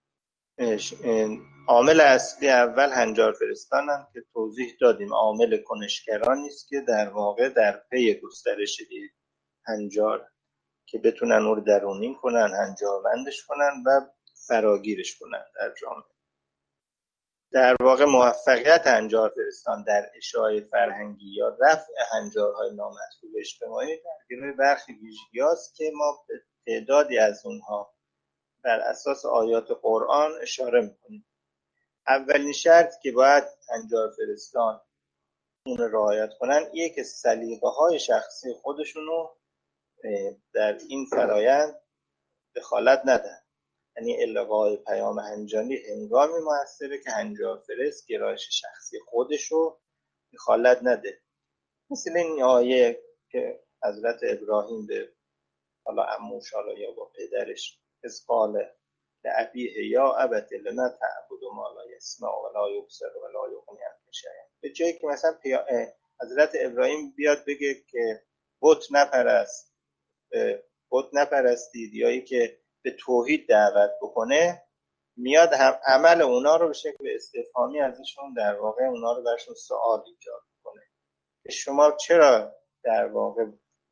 عامل اصلی اول هنجار فرستانن که توضیح دادیم عامل کنشگرانی است که در واقع در پی گسترش هنجار که بتونن اون رو درونین کنن، هنجاربندش کنن و فراگیرش کنن در جامعه. در واقع موفقیت هنجار فرستان در اشاعه فرهنگی یا رفع هنجارهای نامطلوب اجتماعی درگیر برخی ویژگی‌هاست که ما به تعدادی از اونها بر اساس آیات قرآن اشاره میکنیم. اولین شرط که باید هنجار فرستان اون رعایت کنن اینه که سلیقه‌های شخصی خودشونو در این فرایند دخالت ندن. یعنی القای پیام هنجانی هنگامی موثره که هنجار فرست گرایش شخصی خودشو دخالت نده. مثل این آیه که حضرت ابراهیم به حالا عموش حالا یا با پدرش از قال لأبیه یا ابت لما تعبد ما لا یسمع ولا یبصر ولا یغنی عنک شیئا. به جایی که مثلا حضرت ابراهیم بیاد بگه که بت نپرست، بت نپرستید، یا که به توحید دعوت بکنه، میاد هم عمل اونا رو به شکل استفهامی ازشون در واقع اونا رو برشون سوال ایجاد کنه. شما چرا در واقع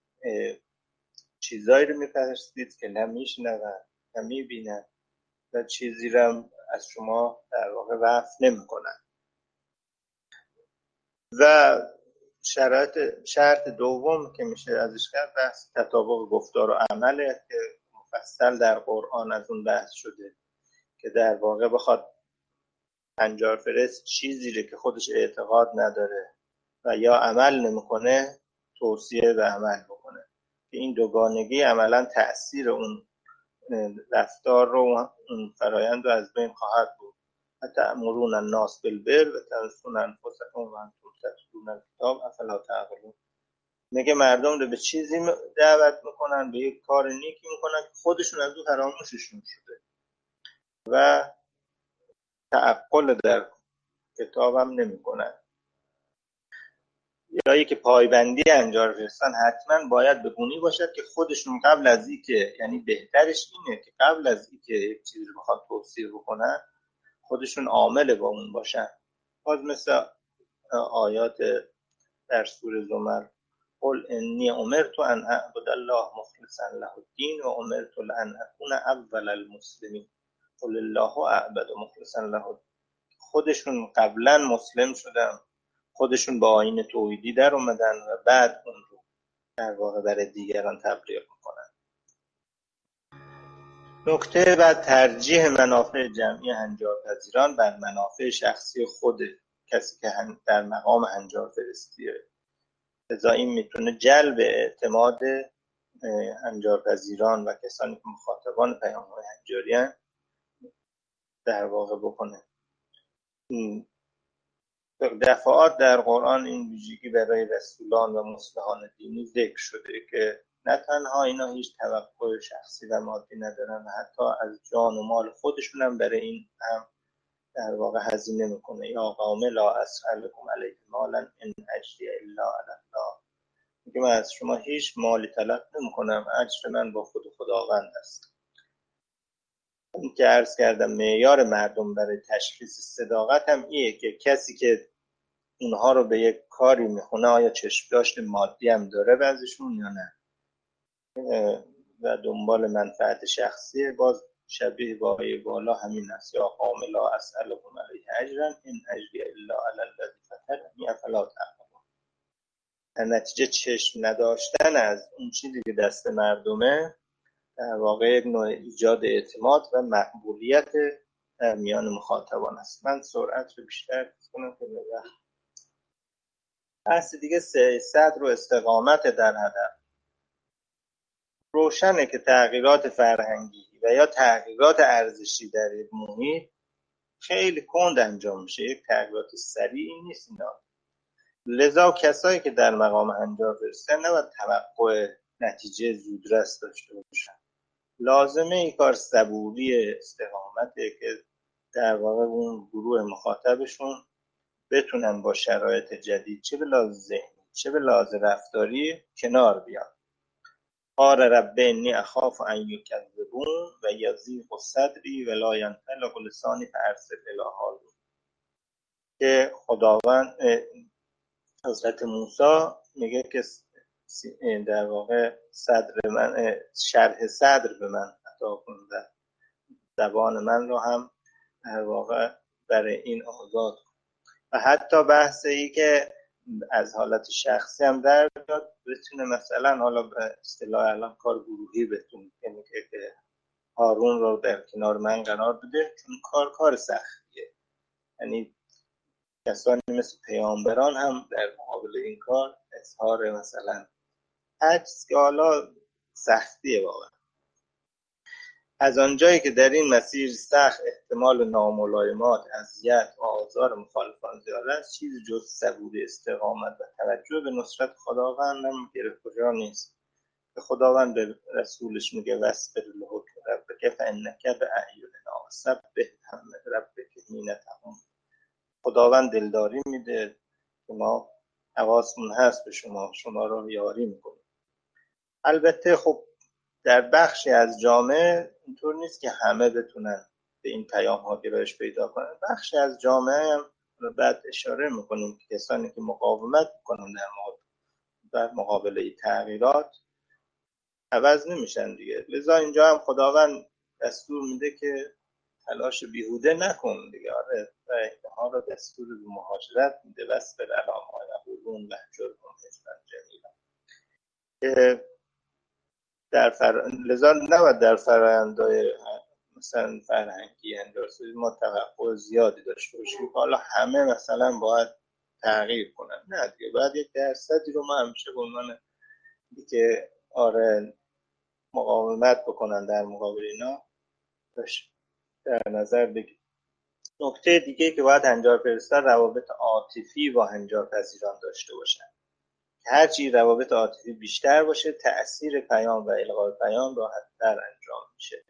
چیزایی رو میپرستید که نمیشنون نمیبینن و چیزی رو از شما در واقع وقف نمی کنن. و شرط شرط دوم که میشه ازش کرد بحث تطابق گفتار و عمله که مفصل در قرآن از اون بحث شده که در واقع بخواد هنجار فرست چیزی رو که خودش اعتقاد نداره و یا عمل نمیکنه توصیه به عمل بکنه. که این دوگانگی عملا تأثیر اون رفتار رو، اون فرایند رو از بین خواهد بود. اتأمرون الناس بالبر و تنسون انفسکم و انتم تتلون الکتاب افلا تعقلون. میگه مردم رو به چیزی دعوت میکنن، به یک کار نیکی میکنن که خودشون از اون فراموششون شده و تعقل در کتاب هم نمیکنن. یا که پایبندی هنجار فرستان حتما باید به گونه‌ای باشد که خودشون قبل از اینکه، یعنی بهترش اینه که قبل از اینکه یک چیزی رو بخواد توصیه بکنن خودشون عامل با اون باشن. باز مثل آیات در سوره زمر قل انی امرت ان اعبد الله مخلصا له الدین و امرت ان اکون اول المسلمین قل الله اعبد مخلصا له الدین. خودشون قبلا مسلم شدن، خودشون با آیین توحیدی در اومدن و بعد اون رو در واقع برای دیگران تبلیغ میکنن. نکته بعد ترجیح منافع جمعی هنجارپذیران بر منافع شخصی خود کسی که در مقام هنجار فرستیه. لذا این میتونه جلب اعتماد هنجارپذیران و کسانی که مخاطبان پیام‌های هنجاری هستند در واقع بکنه. دفعات در قرآن این ویژگی برای رسولان و مصلحان دینی ذکر شده که نه تنها اینا هیچ توقع شخصی و مادی ندارن و حتی از جان و مال خودشون هم برای این هم در واقع هزینه میکنه. یا قوم لا اسألکم علیه مالا ان اجری الا علی الله. میگه من از شما هیچ مالی طلب نمیکنم، اجر من با خود خداوند است. این که عرض کردم معیار مردم برای تشخیص صداقت هم ایه که کسی که اونها رو به یک کاری میخونه آیا چشم داشت مادی هم داره بعضیشون یا نه و دنبال منفعت شخصی. باز شبیه با آیه بالا همین است. یا قوم لا اسألکم علیه اجرا ان اجری الا علی الذی فطرنی افلا تعقلون. در نتیجه چشم نداشتن از اون چیزی که دست مردمه در واقع یک نوع ایجاد اعتماد و مقبولیت در میان مخاطبان است. من سرعت رو بیشتر کنم که بگم. بحث دیگه صدر و استقامت در هدف. روشنه که تغییرات فرهنگی و یا تغییرات ارزشی در یک محیط خیلی کند انجام میشه، یک تغییرات سریعی نیست اینا. لذا کسایی که در مقام هنجار فرستن نباید توقع نتیجه زودرس داشته باشن. لازمه این کار صبوری استقامته که در واقع اون گروه مخاطبشون بتونن با شرایط جدید چه به لحاظ ذهنی چه به لحاظ رفتاری کنار بیان. قال رب انی اخاف ان یکذبون و یضیق صدری و لا ینطلق لسانی فارسل الی هارون. که خداوند حضرت موسی میگه که در واقع صدر من شرح صدر به من عطا کن، زبان من رو هم در واقع برای این آزاد کن. و حتی بحث ای که از حالت شخصی هم در بیاد، بتونه مثلا حالا به اصطلاح الان کار گروهی بتونه، یعنی که هارون رو در کنار من قرار بده، چون کار کار سختیه. یعنی کسانی مثل پیامبران هم در مقابل این کار اظهار مثلا عجز که حالا سختیه واقعا. از آنجایی که در این مسیر سخت احتمال ناملایمات، اذیت و آزار مخالفان زیاد است، چیز جز صبوری استقامت و توجه به نصرت خداوند هم گرفتار نیست. که خداوند به رسولش میگه واصبر لحکم ربک فانک باعیننا وسبح بحمد ربک حین تقوم. خداوند دلداری میده که ما حواسمون هست به شما، شما رو یاری میکنیم. البته خب در بخشی از جامعه اینطور نیست که همه بتونن به این پیام ها گرایش پیدا کنن. بخشی از جامعه هم بعد اشاره میکنیم که کسانی که مقاومت میکنن در مقابل در مقابل تغییرات عوض نمیشن دیگه. لذا اینجا هم خداوند دستور میده که تلاش بیهوده نکن دیگه. آره و اینها رو دستور به مهاجرت میده. واصبر علی ما یقولون واهجرهم هجرا جمیلا. در فر... لذا نباید در فرآیندهای مثلا فرهنگی اندرسوی ما توقع زیادی داشته باشیم حالا همه مثلا باید تغییر کنن. نه دیگه، باید یک درصدی رو ما همیشه به عنوان که آره مقاومت بکنن در مقابل اینا در نظر بگیر. نکته دیگه که باید هنجار پرستان روابط عاطفی با هنجار پذیران داشته باشن. هرچی روابط عاطفی بیشتر باشه، تأثیر پیام و القای پیام راحت‌تر انجام میشه.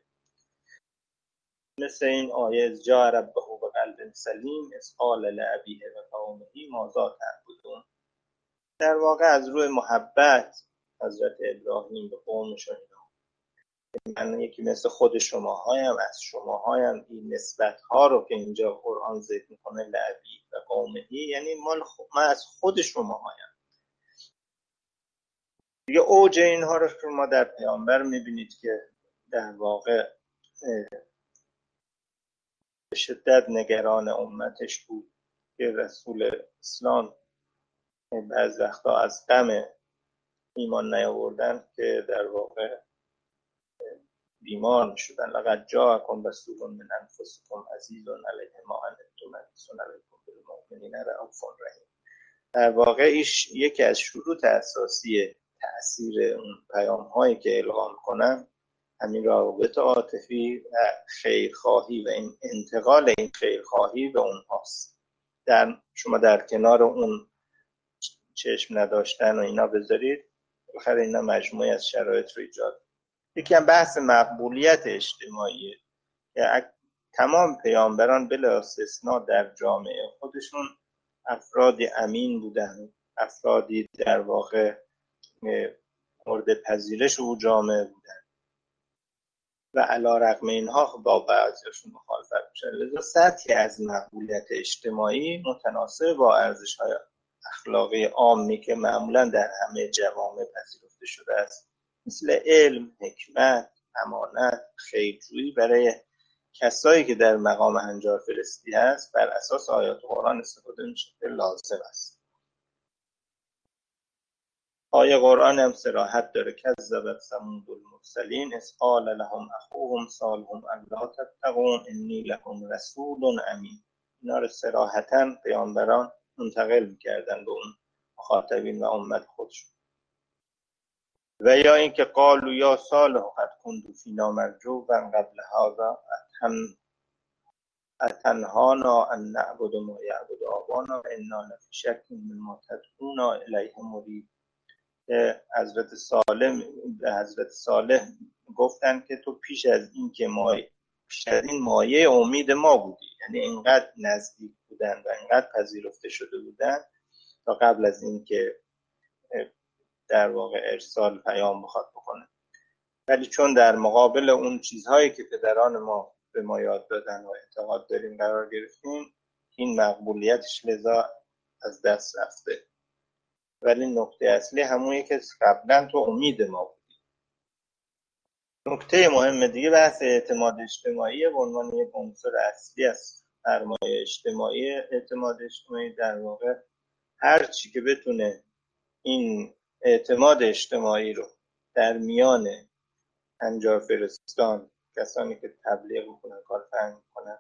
مثل این آیه از جاء ربه بقلب سلیم اذ قال لأبیه و قومه ماذا تعبدون. در واقع از روی محبت حضرت ابراهیم به قومشون من یکی مثل خود شماهایم، از شماهایم، این نسبت ها رو که اینجا قرآن ذکر میکنه لأبیه و قومه، یعنی مال خ... من از خود شماهایم. دیگه اوج اینها رو شما در پیامبر میبینید که در واقع به شدت نگران امتش بود که رسول اسلام بعض وقتا از غم ایمان نیاوردن که در واقع بیمار میشدن. لقد جاءکم رسول من انفسکم عزیز علیه ما عنتم حریص علیکم بالمؤمنین رءوف رحیم. در واقع ایش یکی از شروط اساسی تأثیر اون پیام هایی که الهام کنن همین روابط عاطفی و خیرخواهی و این انتقال این خیرخواهی به اونهاست. در شما در کنار اون چشم نداشتن و اینا بذارید، بخاطر اینا مجموعی از شرایط رو ایجاد. یکی هم بحث مقبولیت اجتماعی که تمام پیامبران بلا استثناء در جامعه خودشون افرادی امین بودن، افرادی در واقع مورد پذیرش او جامعه بودن و علی رغم اینها با بعضیشون مخالفت میشن. لذا سطحی از مقبولیت اجتماعی متناسب با ارزش‌های اخلاقی عامی که معمولا در همه جوامع پذیرفته شده است، مثل علم، حکمت، امانت، خیرجویی برای کسایی که در مقام هنجار فرستی هست، بر اساس آیات قرآن استفاده میشه که لازم است. آیه قرآن هم صراحت داره کذبت ثمود المرسلین اذ قال لهم اخوهم صالح الا تتقون انی لکم رسول امین. اینا رو صراحتاً پیامبران منتقل میکردن به اون مخاطبین و امت خودشون. و یا اینکه قالوا یا صالح قد كنت فینا مرجوا قبل هذا اتنهانا ان نعبد ما یعبد آبانا و انا لفی شک مما تدعونا الیه مریب. که حضرت صالح به حضرت صالح گفتن که تو پیش از این که مایه پیش از این مایه امید ما بودی، یعنی اینقدر نزدیک بودن و اینقدر پذیرفته شده بودن تا قبل از این که در واقع ارسال پیام بخواد بکنه. ولی چون در مقابل اون چیزهایی که پدران ما به ما یاد دادن و اعتقاد داریم قرار گرفتیم، این مقبولیتش لذا از دست رفته. ولی نکته اصلی همونیه که قبلا تو امید ما بودی. نکته مهم دیگه بحث اعتماد اجتماعی به عنوان یک عنصر اصلی است. سرمایه اجتماعی اعتماد اجتماعی در واقع هر چی که بتونه این اعتماد اجتماعی رو در میان هنجار فرستان، کسانی که تبلیغ میکنن، کار فرهنگ میکنن،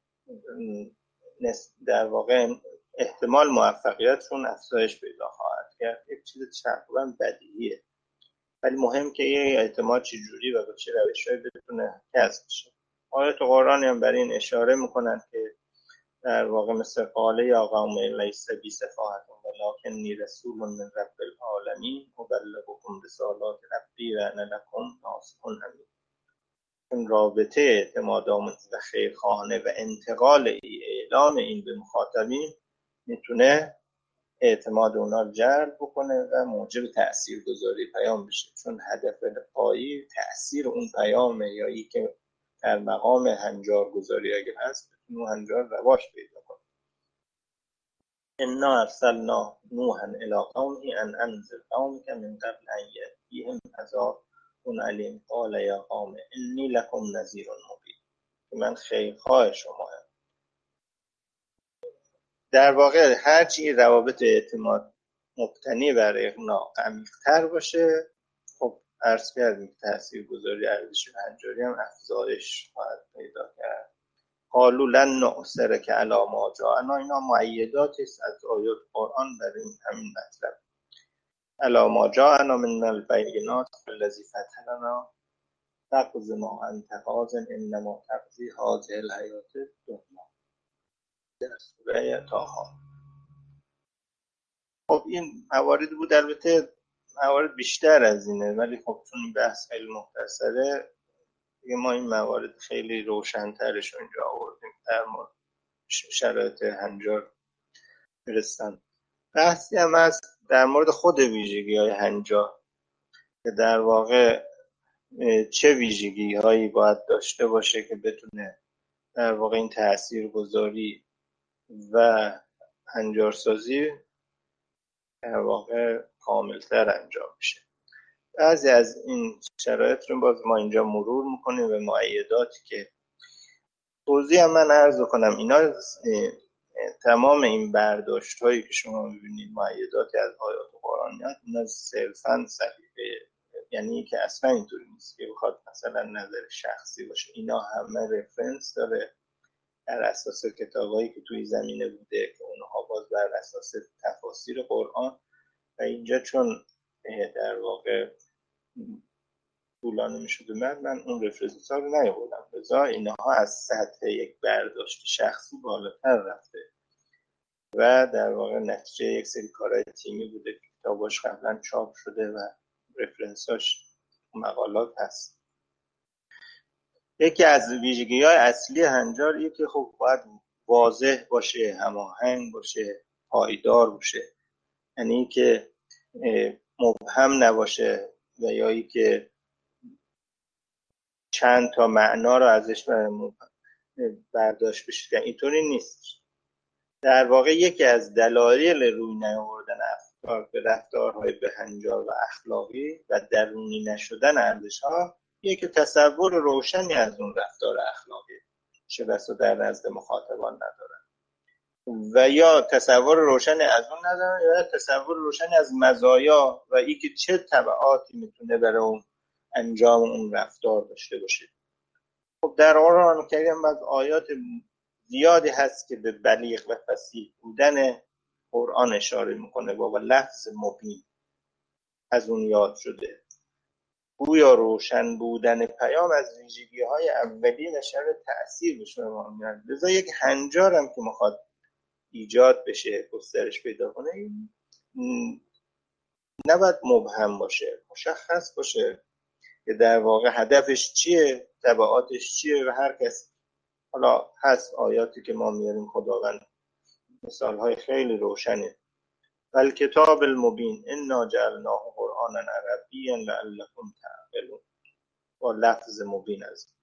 در واقع احتمال موفقیتشون افزایش پیدا خواهد کرد. یک چیز تقریبا بدیهیه، ولی مهم که یه اعتماد چجوری و به چه روش‌هایی بتونه کسب بشه. آیات قرآنی هم برای این اشاره میکنن که در واقع مثل قاله یا قوم لیس بی سفاهة ولکنی رسول من رب العالمین ابلغکم رسالات ربی و انا لکم ناصح امین. این رابطه اعتماد آمیز و خیرخواهانه و انتقال ای اعلام این به مخاطبین میتونه اعتماد اونا رو جلب بکنه و موجب تاثیرگذاری پیام بشه، چون هدف پایی تاثیر اون پیامه یا ای که در مقام هنجار گذاری اگر هست اون هنجار رواج پیدا کنه. انا ارسلنا نوحا الی قومه ان انذر قومک من قبل ان یأتیهم عذاب علیم قال یا قوم انی لکم نذیر مبین. من خیرخواه شما هم. در واقع هرچی روابط اعتماد مبتنی بر اقناع عمیق‌تر باشه، خب عرض کردیم تاثیرگذاری ارزش هنجاری هم افزایش خواهد پیدا کرد. قالوا لن نؤثرک علی ما جاءنا، اینا مؤیداتی است از آیات قرآن برای همین مطلب. علی ما جاءنا من البینات الذی فتحنا تقض ما انت قاض انما تقضی هذه الحیات الدنیا در سوره طه. خب این موارد بود، البته موارد بیشتر از اینه، ولی خب چون این بحث خیلی مختصره دیگه ما این موارد خیلی روشن‌ترش اونجا آوردیم در مورد شرایط هنجار فرستن. بحثی هم هست در مورد خود ویژگی‌های هنجار که در واقع چه ویژگی‌هایی باید داشته باشه که بتونه در واقع این تاثیرگذاری و هنجارسازی در واقع کاملتر انجام بشه. بعضی از این شرایط رو باز ما اینجا مرور میکنیم و مؤیداتی که توضیح من عرض کنم. اینا تمام این برداشت هایی که شما میبینید مؤیداتی از آیات قرآنیات، اینا صرفا صحیفه، یعنی که اصلا اینطوری نیست که بخواد مثلا نظر شخصی باشه. اینا همه رفرنس داره در اساس کتابایی که توی زمینه بوده که اونها باز بر اساس تفاسیر قرآن و اینجا چون در واقع طولانی میشد من من اون رفرنس ها رو نیاوردم، لذا اینها از سطح یک برداشت شخصی بالاتر رفته و در واقع نتیجه یک سری کارهای تیمی بوده که کتاباش قبلا چاپ شده و رفرنساش مقالات هست. یکی از ویژگی‌های اصلی هنجار اینه که خب باید واضح باشه، هماهنگ باشه، پایدار باشه، یعنی که مبهم نباشه و یا ای که چند تا معنا رو ازش برداشت بشه. اینطوری نیست. در واقع یکی از دلایل روی نیاوردن افکار به رفتارهای بهنجار و اخلاقی و درونی نشدن ارزش‌ها یکی که تصور روشنی از اون رفتار اخلاقی چه بسا در نزد مخاطبان ندارن و یا تصور روشنی از اون ندارن یا تصور روشنی از مزایا و ای که چه تبعاتی میتونه برای اون انجام اون رفتار داشته باشه. خب در قرآن کریم از آیات زیادی هست که به بلیغ و فصیح بودن قرآن اشاره میکنه و لفظ مبین از اون یاد شده. گویا روشن بودن پیام از ویژگی‌های اولیه و شرط تأثیر به شما میاد. لذا یک هنجار هم که میخواد ایجاد بشه، گسترش پیدا کنه، نباید مبهم باشه، مشخص باشه که در واقع هدفش چیه، تبعاتش چیه. و هر کس، حالا هست آیاتی که ما میاریم خداوند مثالهای خیلی روشنه، والکتاب المبین انا جعلناه قرآنا عربیا لعلکم تعقلون، با لفظ مبین. از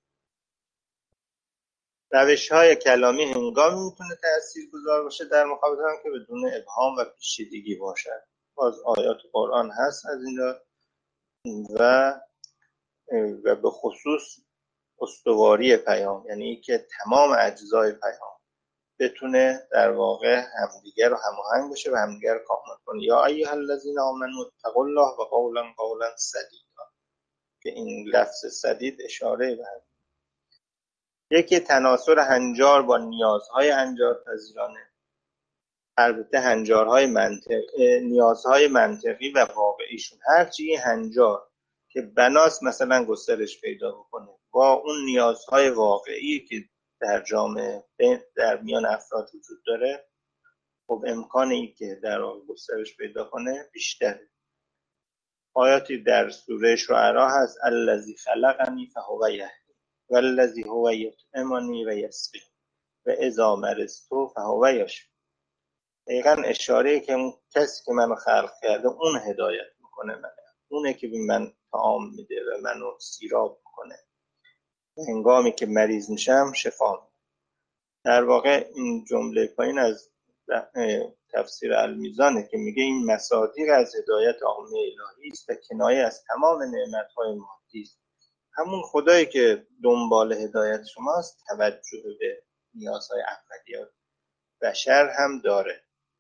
روش های کلامی هنگامی میتونه تأثیر گذار باشه در مقابل هم که بدون ابهام و پیچیدگی باشد. باز آیات قرآن هست از اینا. و و به خصوص استواری پیام، یعنی که تمام اجزای پیام بتونه در واقع همدیگر رو هماهنگ بشه و همدیگر رو کامل کنه. یا ایها الذین آمنوا اتقوا الله و قولا قولا سدیدا، که این لفظ سدید اشاره به یکی تناسل هنجار با نیازهای هنجار پذیرانه. البته هنجارهای منطق نیازهای منطقی و واقعیشون، هرچی این هنجار که بناس مثلا گسترش پیدا بکنه با اون نیازهای واقعی که در جامعه در میان افراد وجود داره، خب امکان این که در واقع گسترش پیدا کنه بیشتره. آیاتی در سوره شعراء هست الذی خلقنی فهو یهدی والذی هو یطعمنی و یسقین و اذا مرضت فهو یشفین. دقیقاً اشاره که اون کسی که منو خلق کرده اون هدایت میکنه منه، اونه که به من طعام میده و منو سیراب میکنه، هنگامی که مریض میشم شفا میده. در واقع این جمله پایین از تفسیر المیزانه که میگه این مصادیق از هدایت عامه الهی است و کنایه از تمام نعمت‌های مادی است. همون خدایی که دنبال هدایت شماست توجه به نیازهای اولیه بشر هم داره.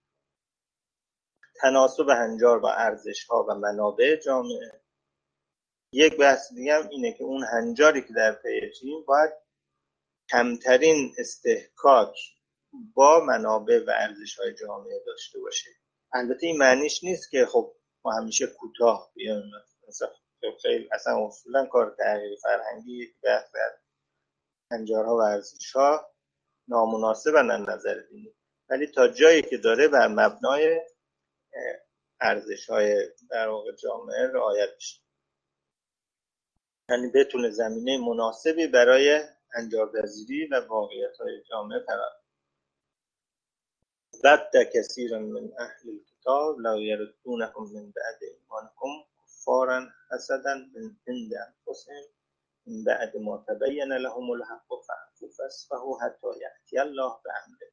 تناسب هنجار با ارزش‌ها و منابع جامعه. یک بحث دیگه هم اینه که اون هنجاری که در پی چیم باید کمترین استحکاک با منابع و ارزش‌های جامعه داشته باشه. البته این معنیش نیست که خب ما همیشه کوتاه بیایم، مثلا خیلی اصلا اصولا کار تغییر فرهنگی بحث در هنجارها و ارزش‌ها نامناسب از نظر دینی، ولی تا جایی که داره بر مبنای ارزش‌های در واقع جامعه رعایت بشه، یعنی بتونه زمینه مناسبی برای انجام‌پذیری و واقعیت‌های جامعه فراهم کنه. ود کثیر من اهل الکتاب لو یردونکم من بعد ایمانکم کفارا حسدا من عند انفسهم من بعد ما تبین لهم الحق فاعفوا فاصفحوا حتی یأتی الله بأمره.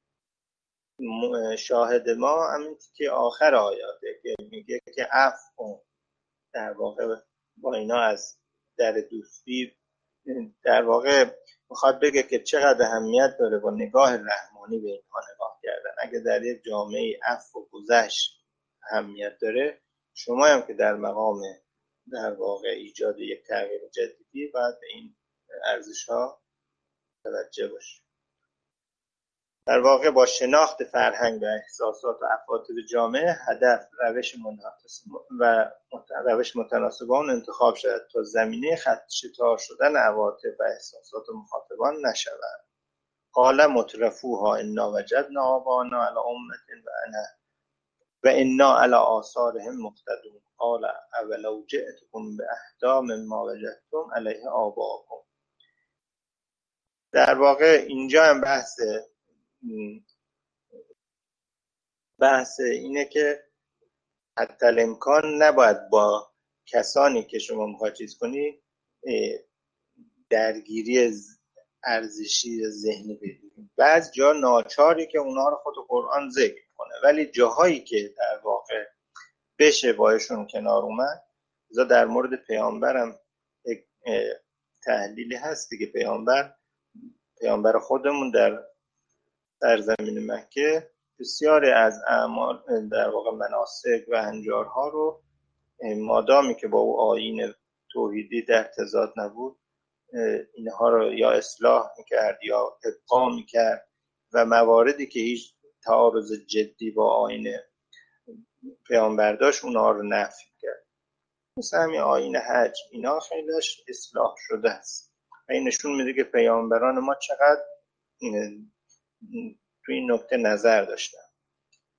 شاهد ما همین که آخر آیاته که میگه که عفو در واقع با اینا از در دوستی، در واقع میخواد بگه که چقدر اهمیت داره با نگاه رحمانی به اینها نگاه کردن. اگه در یک جامعه عفو و گذشت اهمیت داره، شما هم که در مقام در واقع ایجاد یک تغییر جدیدی باید به این ارزش‌ها توجه باشید. در واقع با شناخت فرهنگ و احساسات و عواطف جامعه، هدف روش مناسب و روش متناسب با اون انتخاب شود تا زمینه خط شتار شدن عواطف و احساسات مخاطبان نشود. قال مترفوها انا وجدنا آباءنا علی امة و انا و انا علی آثارهم مقتدون قال اولو جئتکم باهدی مما وجدتم علیه آباءکم. در واقع اینجا هم بحث بحث اینه که حتی الامکان نباید با کسانی که شما میخواید چیز کنی درگیری ارزشی ذهنی بگیریم. بعض جا ناچاری که اونا رو خود قرآن ذکر کنه، ولی جاهایی که در واقع بشه بایشون کنار اومد. ازا در مورد پیامبرم یک تحلیلی هست دیگه. پیامبر پیامبر خودمون در سرزمین مکه بسیاری از اعمال در واقع مناسک و هنجارها رو مادامی که با او آیین توحیدی در تضاد نبود، اینها رو یا اصلاح میکرد یا ابقا میکرد و مواردی که هیچ تعارض جدی با آیین پیامبر داشت اونها رو نفی کرد. مثل همین آیین حج، اینا خیلیش اصلاح شده است و این نشون میده که پیامبران ما چقدر تو این نکته نظر داشتن.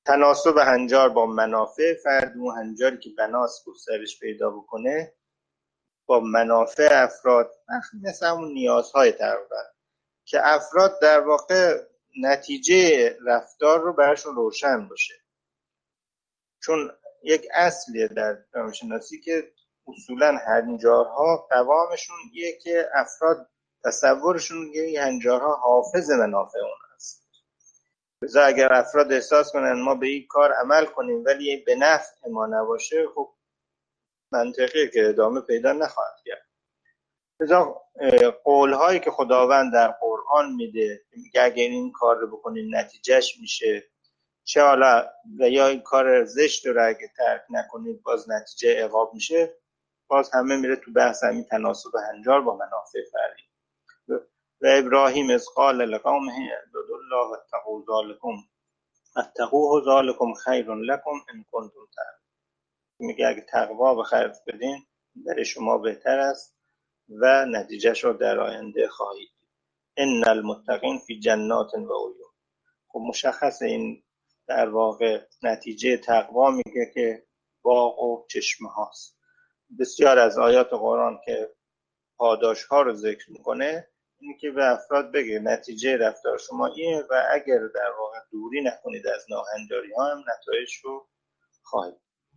تناسب هنجار با منافع فرد، اون هنجاری که بناس گسترش پیدا بکنه با منافع افراد، مثل همون نیازهای تقریبا که افراد در واقع نتیجه رفتار رو براشون روشن باشه. چون یک اصلیه در جامعه‌شناسی که اصولا هنجارها قوامشون یه که افراد تصورشون یه هنجارها حافظ منافع اون هست. لذا اگر افراد احساس کنن ما به این کار عمل کنیم ولی به نفع ما نباشه، خب منطقیه که ادامه پیدا نخواهد کرد. لذا قولهایی که خداوند در قرآن میده میگه اگر این کار رو بکنین نتیجهش میشه، چه حالا و یا این کار زشت رو اگه ترک نکنید باز نتیجه عقاب میشه، باز همه میره تو بحث همین تناسب هنجار با منافع فردی. و ابراهیم از قال لقومه اعبدوا الله واتقوا ذلکم اتقوه ذلکم خیر لکم ان کنتم تعلمون. میگه اگه تقوا به خرج بدین برای شما بهتر است و نتیجهش رو در آینده خواهید. ان المتقین فی جنات و عیون. خب مشخص این در واقع نتیجه تقوا میگه که باغ و چشمه هاست. بسیار از آیات قرآن که پاداش ها رو ذکر میکنه اینی که به افراد بگه نتیجه رفتار شما اینه و اگر در واقع دوری نکنید از ناهنجاری ها هم نتایج رو خواهید.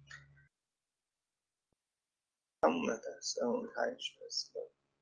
همون مترسه همون پنج برسه.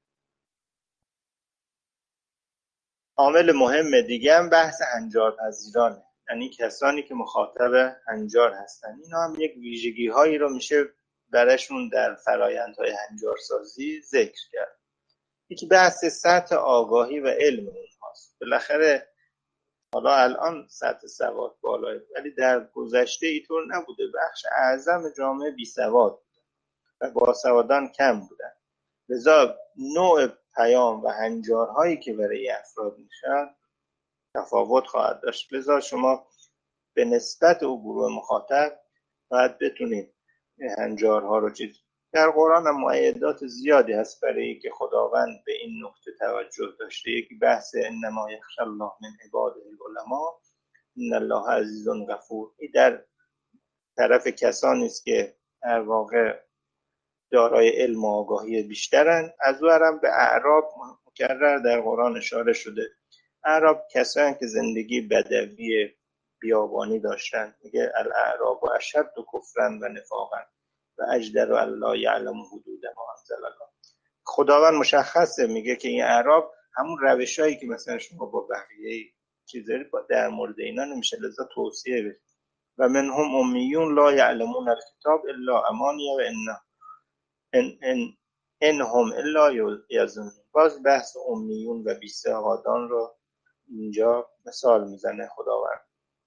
عامل مهم دیگه هم بحث هنجارپذیرانه، یعنی کسانی که مخاطب هنجار هستن. اینا هم یک ویژگی هایی رو میشه براشون در فرایندهای هنجارسازی ذکر کرد. یکی بحث سطح آگاهی و علم اونهاست. بالاخره حالا الان سطح سواد بالاه، ولی در گذشته اینطور نبوده. بخش اعظم جامعه بی سواد بودن و باسوادان کم بودن. لذا نوع پیام و هنجارهایی که برای افراد میشن تفاوت خواهد داشت. لذا شما به نسبت او گروه مخاطب باید بتونید هنجارها رو چیز. در قرآن هم مؤیدات زیادی هست برای که خداوند به این نکته توجه داشته. یکی بحث انما یخشی الله من عباده العلماء ان الله عزیز غفور. این در طرف کسانی است که در واقع دارای علم و آگاهی بیشترن. از اون هم به اعراب مکرر در قرآن اشاره شده. اعراب کسانی که زندگی بدوی بیابانی داشتن. میگه الاعراب و اشد و کفرن و نفاقا و اجدر الله یعلم حدود ما انزل الله. خداوند مشخصه میگه که این اعراب همون روشایی که مثلا شما با بقیه چیزایی با در مورد اینا نمیشه لذا توصیه بشه. و منهم امیون لا یعلمون الکتاب الا امانیه و ان ان ان انهم الا یظنون. باز بحث امیون و بی‌سوادان رو اینجا مثال میزنه خداوند.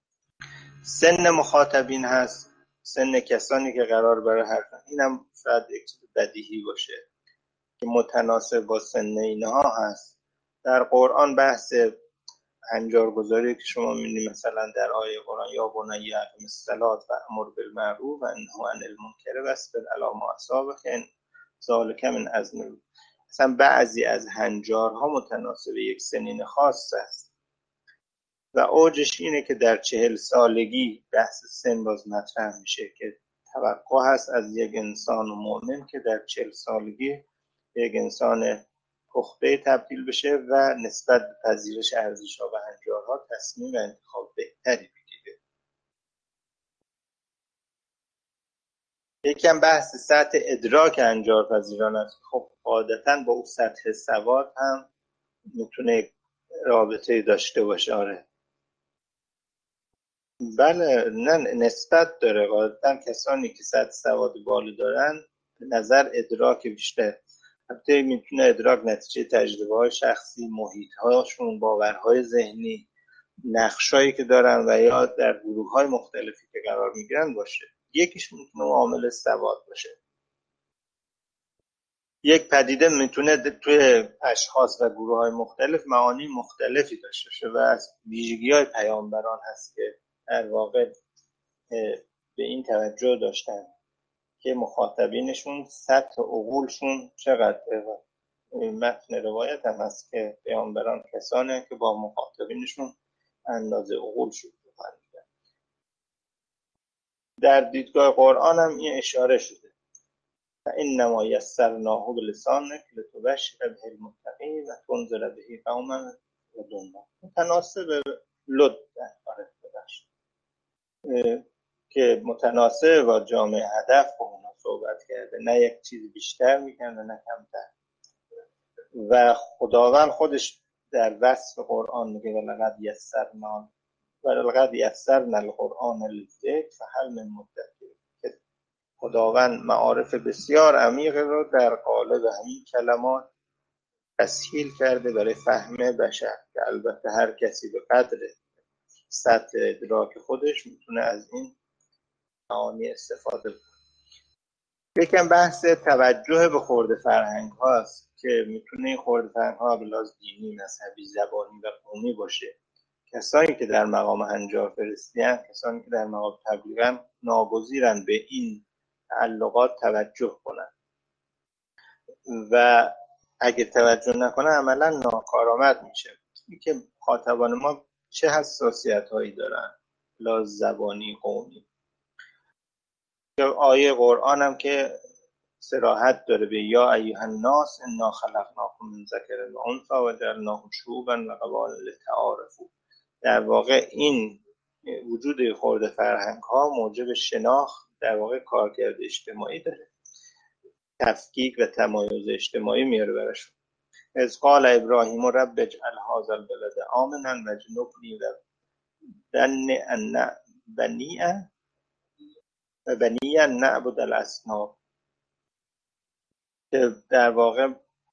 سن مخاطبین هست، سن کسانی که قرار برای حرفن. اینم شاید یک چیز بدیهی باشه که متناسب با سن اینها هست. در قرآن بحث هنجارگذاری که شما می‌بینید مثلا در آیه قرآن یا بنی اقم الصلاة و امر بالمعروف و انه عن المنکر واصبر علی ما اصابک ان ذلک من عزم. مثلا بعضی از هنجارها متناسب یک سنین خاص است و اوجش اینه که در چهل سالگی بحث سن باز مطرح میشه که توقع هست از یک انسان مؤمن که در چهل سالگی یک انسان پخته تبدیل بشه و نسبت به پذیرش ارزش‌ها و هنجارها تصمیم و انتخاب بهتری بگیره. یکم بحث سطح ادراک هنجارپذیران است. خب عادتاً با اون سطح سواد هم میتونه رابطه داشته باشه. آره بله، نه نسبت داره. قاعدتا کسانی که سطح سواد بالا دارن به نظر ادراک بیشتر. البته میتونه ادراک نتیجه تجربه های شخصی، محیط هاشون، باورهای ذهنی، نقشایی که دارن و یا در گروه های مختلفی که قرار میگیرن باشه. یکیش میتونه عامل سواد باشه. یک پدیده میتونه توی اشخاص و گروه های مختلف معانی مختلفی داشته باشه و از ویژگی های پیامبران هست که در واقع به این توجه داشتن که مخاطبینشون سطح عقولشون چقدر. متن روایت هم هست که پیامبران کسانه که با مخاطبینشون اندازه عقولشون رو فهمیدن. در دیدگاه قرآن هم این اشاره شده فإنما یسرناه بلسانک لتبشر به المتقین و تنذر به قوما یدون متناسب لد آره ببخشید که متناسب با جامعه هدف با اونا صحبت کرده، نه یک چیز بیشتر میکنه نه کمتر. و خداوند خودش در وصف قرآن میگه ولقد یسرنا ولقد یسرنا القرآن للذکر فهل من مدکر، که خداوند معارف بسیار عمیق رو در قالب همین کلمات تسهیل کرده برای فهم بشر، که البته هر کسی به قدر سطح ادراک خودش میتونه از این معانی استفاده کنه. یکم بحث توجه به خرد فرهنگ هاست که میتونه این خرد فرهنگ ها به لحاظ دینی، مذهبی، زبانی و قومی باشه. کسانی که در مقام هنجار فرستی هستند، کسانی که در مقام تبلیغ ناگزیرن به این تعلقات توجه کنن و اگه توجه نکنه عملا ناکارآمد میشه. این که مخاطبان ما چه حساسیت هایی دارن لحاظ زبانی، قومی. آیه قرآن هم که صراحت داره به یا ایها الناس انا خلقناکم من ذکر و انثی و جعلناکم شعوبا و قبایل لتعارفوا. در واقع این وجود خرد فرهنگ ها موجب شناخت در واقع کارکرد اجتماعی داره، تفکیک و تمایز اجتماعی میاره براشون. اذ قال ابراهیم رب اجعل هذا البلد آمنا واجنبنی و بنی و بنی ان نعبد الاصنام. که در واقع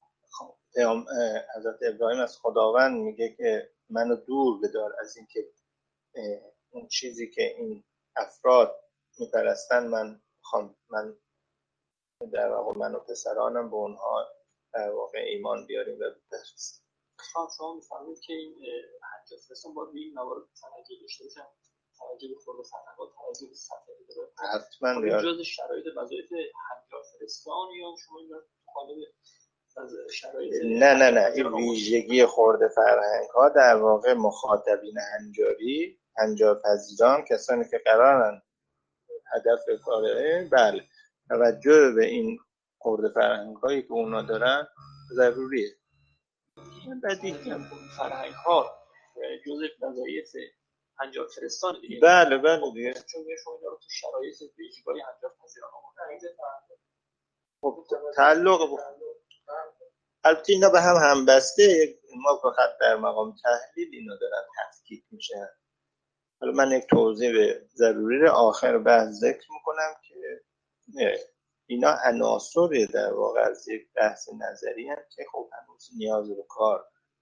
حضرت ابراهیم از خداوند میگه که منو دور بدار از این که اون چیزی که این افراد میپرستن من خواهم من در واقع من و پسرانم به اونها در واقع ایمان بیاریم و بپرستیم. خواهم شما میفهمید که این حجاج فرستان باید به این موارد توجه داشته باشن، توجه به خود فرهنگات، توجه به سطحی داره. حتما این بیار جز شرایط وظایف حجاج فرستان یا شما این قالب شرایط؟ نه نه نه این ویژگی خرد فرهنگ ها در واقع مخاطبین هنجاری، هنجار پذیران، کسانی که قرارن هدف کاره بله توجه به این خرد فرهنگ هایی که اونا دارن ضروریه. بدیهی فرهنگ ها جزء وظایف هنجار فرستان دیگه. بله بله دیگه، چون شما اینا رو تو شرایط ویژگی هنجار پذیران آموزن. خب تعلق با البته اینا به هم همبسته، ما فقط در مقام تحلیل اینا دارن تفکیک میشن. حالا من یک توضیح ضروری رو آخر بحث ذکر میکنم که اینا عناصر در واقع از یک بحث نظری هست که خب هنوز نیاز به کار.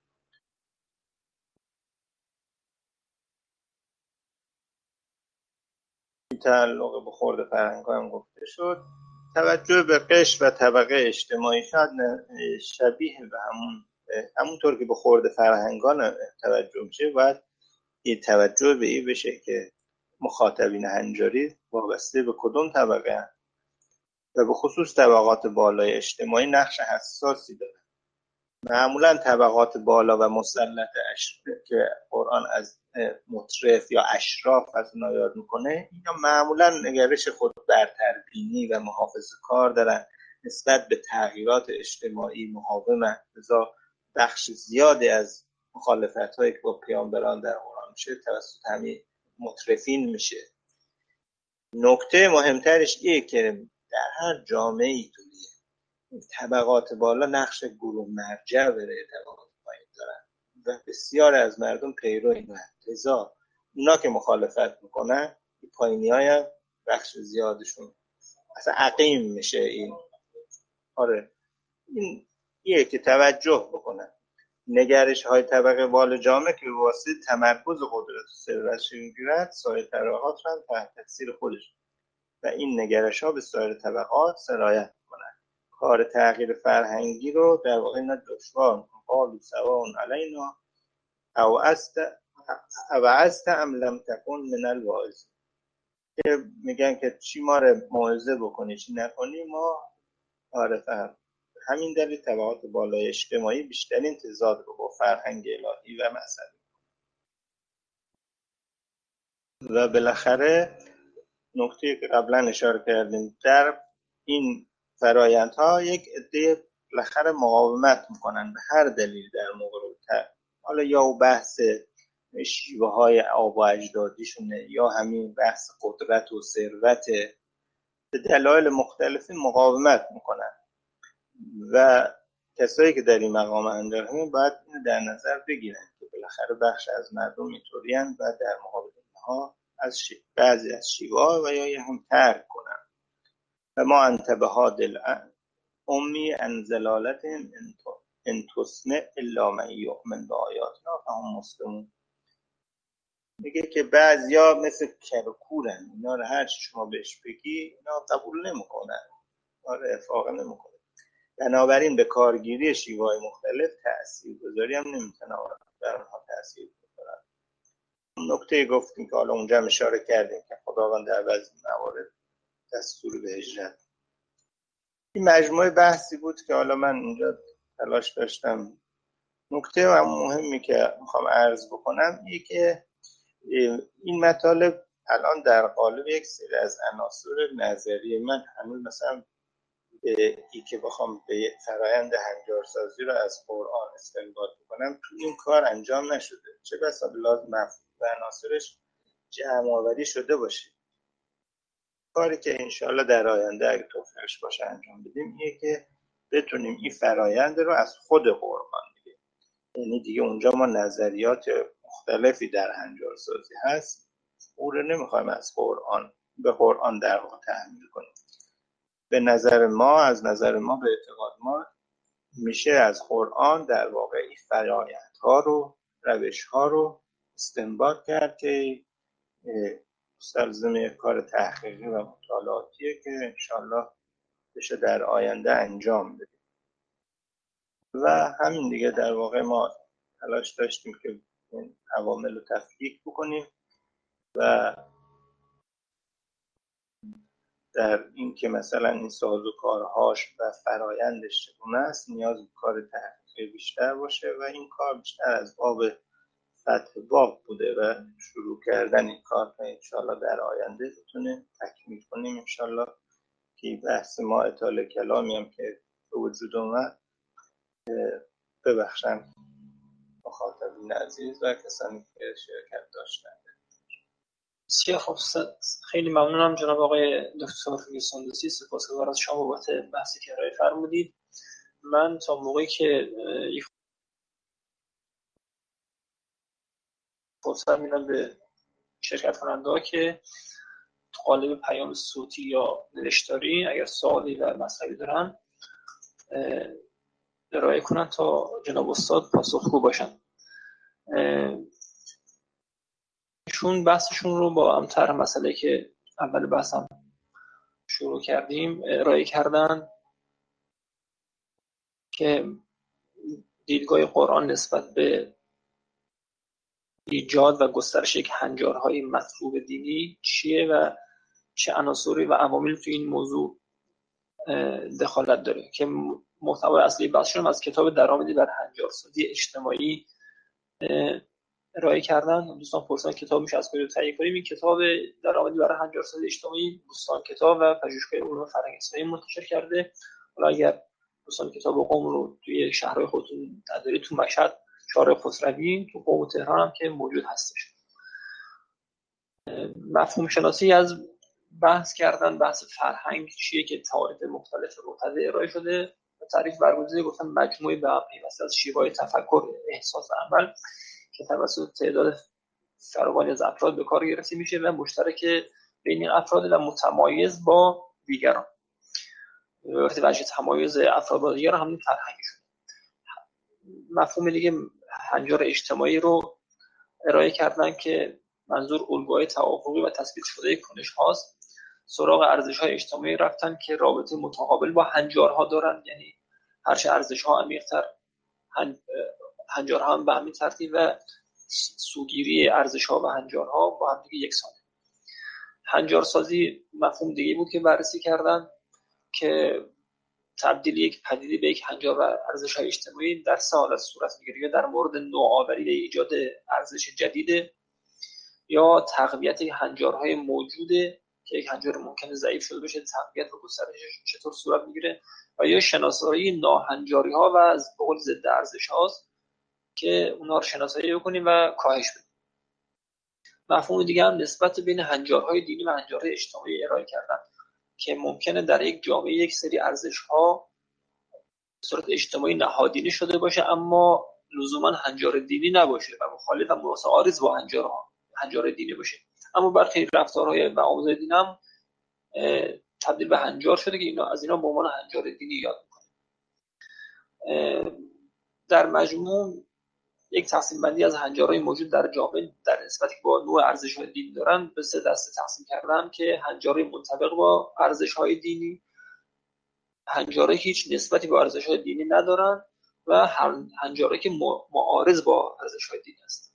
تعلق به خرد فرهنگ هم گفته شد. توجه به قشر و طبقه اجتماعی شاید شبیه به همون همونطور که به خرد فرهنگان توجه میشه، باید این توجه به این بشه که مخاطبین هنجاری وابسته به کدوم طبقه هست و به خصوص طبقات بالای اجتماعی نقش حساسی داره. معمولا طبقات بالا و مسلط که قرآن از مترف یا اشراف از اونا یاد میکنه، اینا معمولا نگرش خود برتربینی و محافظه‌کار دارن، نسبت به تغییرات اجتماعی مقاومن. لذا بخش زیادی از مخالفت‌هایی که با پیامبران در قرآن میشه توسط همین مترفین میشه. نکته مهمترش اینه که در هر جامعه‌ای طبقات بالا نقش گروه مرجع برای طبقات پایین دارن و بسیار از مردم پیرو این هست. لذا اونا که مخالفت میکنن پایینی های هم بخش زیادشون اصلا عقیم میشه. این آره این یه که توجه بکنن. نگرش های طبقه بالا جامعه که واسه تمرکز قدرت و ثروتش میگیرد سایر طبقات رو هم تحت تاثیر خودش و این نگرش ها به سایر طبقات سرایت میکنن. کار تغییر فرهنگی رو در واقع اینا دشوار میکنن. قالوا سواء علینا او است او است ام لم تکن من الواعظین، که میگن که چی ما رو موعظه بکنی چی نکنی ما آره فهم. همین دلیل طبقات بالای اجتماعی بیشترین تضاد رو با فرهنگ الهی و مذهبی و بالاخره نکته که قبلا اشاره کردیم، در این فرایندها یک عده بالاخره مقاومت میکنن به هر دلیل در مقابل تر، حالا یا بحث شیوه های آب و اجدادیشونه یا همین بحث قدرت و ثروت، به دلایل مختلفی مقاومت میکنن و کسایی که در این مقام اندرهمی باید اینو در نظر بگیرن که بالاخره بخش از مردم اینطورین و در مقابل اینها از شی... بعضی از شیوه ها و یا هم ترک کنن. و ما انتبه دل امی انزلالت انتسمه الا من یؤمن به آیاتنا فهم مسلمون. میگه که بعضیا مثل کرکورن، اینا رو هر چی شما بهش بگی اینا قبول نمیکنن، اینا رو افاقه نمیکنن. بنابراین به کارگیری شیوه‌های مختلف تأثیرگذاری هم نمیتونه در اونها تأثیر بذاره. نکته گفتیم که حالا اونجا اشاره کردیم که خداوند در بعضی موارد دستور به هجرت. این مجموعه بحثی بود که حالا من اینجا تلاش داشتم. نکته مهمی که میخوام عرض بکنم اینه که این مطالب الان در قالب یک سری از عناصر نظری، من هنوز مثلا به ای که بخوام به فرایند هنجارسازی رو از قرآن استنباط بکنم تو این کار انجام نشده، چه بسا به لازم مفهوم و عناصرش جمع آوری شده باشه. کاری که انشاءالله در آینده اگه توفیقش باشه انجام بدیم اینه که بتونیم این فرایند رو از خود قرآن بگیم، یعنی دیگه اونجا ما نظریات مختلفی در هنجارسازی هست، او رو نمیخوایم از قرآن به قرآن در واقع تحمیل کنیم. به نظر ما، از نظر ما، به اعتقاد ما میشه از قرآن در واقع این فرایندها رو، روشها رو استنباط کرد که مستلزم کار تحقیقی و مطالعاتیه که انشالله بشه در آینده انجام بدیم. و همین دیگه در واقع ما تلاش داشتیم که این عوامل رو تفکیک بکنیم و در این که مثلا این سازوکارهاش و فرایندش چگونه است نیاز به کار تحقیقی بیشتر باشه و این کار بیشتر از باب فتح باب بوده و شروع کردن این کار که انشالله در آینده بتونه تکمیل کنیم انشالله که بحث ما اطاله کلامی هم که به وجود اومد ببخشن مخاطبین عزیز و کسانی که شرکت داشتن. بسیار خوب، خیلی ممنونم جناب آقای دکتر سندوسی، سپاسگزارم از شما بابت بحثی که ارائه فرمودید. من تا موقعی که فرصت میدم به شرکت کننده‌ها که قالب پیام صوتی یا نوشتاری اگر سوالی و مسئله دارن ارائه کنن تا جناب استاد پاسخگو باشن. ایشون بحثشون رو با هم طرح مسئله که اول بحثم شروع کردیم ارائه کردن که دیدگاه قرآن نسبت به ایجاد و گسترش یک هنجارهای مطلوب دینی چیه و چه عناصری و عواملی تو این موضوع دخالت داره که محتوای اصلی بحثشون از کتاب درآمدی بر هنجارسازی اجتماعی ارائه کردن. دوستان پرسیدن کتاب میشه از کجا تهیه کنیم. این کتاب درآمدی برای هنجارسازی اجتماعی بوستان کتاب و پژوهشگاه علوم فرهنگ اسلامی منتشر کرده. حالا اگر دوستان کتاب قم رو توی شهرهای خودتون ندارید، تو مشهد شارع خسروی، تو قم و تهران هم که موجود هستش. مفهوم شناسی از بحث کردن، بحث فرهنگ چیه که تعاریف مختلف مبتدع ارائه شده و تعریف برگزیده گفتم مجموعه به هم پیوسته از شیوه‌های تفکر، احساس و عمل که توسط تعداد فراوانی از افراد به کار گرفته میشه و مشترک بین این افراد و متمایز با دیگران. وقتی وجه تمایز افراد با دیگران همین فرهنگی شده. مفهوم دیگه هنجار اجتماعی رو ارائه کردن که منظور الگوهای توافقی و تثبیت شده کنش هاست. سراغ ارزش های اجتماعی رفتن که رابطه متقابل با هنجارها دارن، یعنی هرچه ارزش ها عمیق‌تر هن... هنجارها هم به همین ترتیب و سوگیری ارزش ها و هنجارها با هم دیگه یکسانه. هنجارسازی مفهوم دیگه بود که بررسی کردن که تبدیل یک پدیده به یک هنجار و ارزش های اجتماعی در سه حالت صورت میگیره: یا در مورد نوآوری و ایجاد ارزش جدید، یا تقویت هنجارهای موجود که یک هنجار ممکنه ضعیف شده باشه، تقویت و گسترشش چطور صورت میگیره و یا شناسایی ناهنجاری ها و از بقول ضد ارزش هاست که اونها رو شناسایی بکنیم و کاهش بدیم. مفهوم دیگه هم نسبت بین هنجارهای دینی و هنجارهای اجتماعی ارائه کردن که ممکنه در یک جامعه یک سری ارزش ها به صورت اجتماعی نهادینه شده باشه اما لزوما هنجار دینی نباشه و مخالف و متعارض با هنجارها هنجار دینی باشه، اما برخی رفتارهای و آموزهای دین هم تبدیل به هنجار شده که اینا از اینا به عنوان هنجار دینی یاد میکنه. در مجموع یک تقسیم بندی از هنجارهای موجود در جامعه در نسبتی با نوع ارزش‌های دینی دارن به سه دسته تقسیم کردن که هنجارهای منطبق با ارزش‌های دینی، هنجارهایی که هیچ نسبتی با ارزش‌های دینی ندارن و هنجارهایی که معارض با ارزش‌های دینی هستن.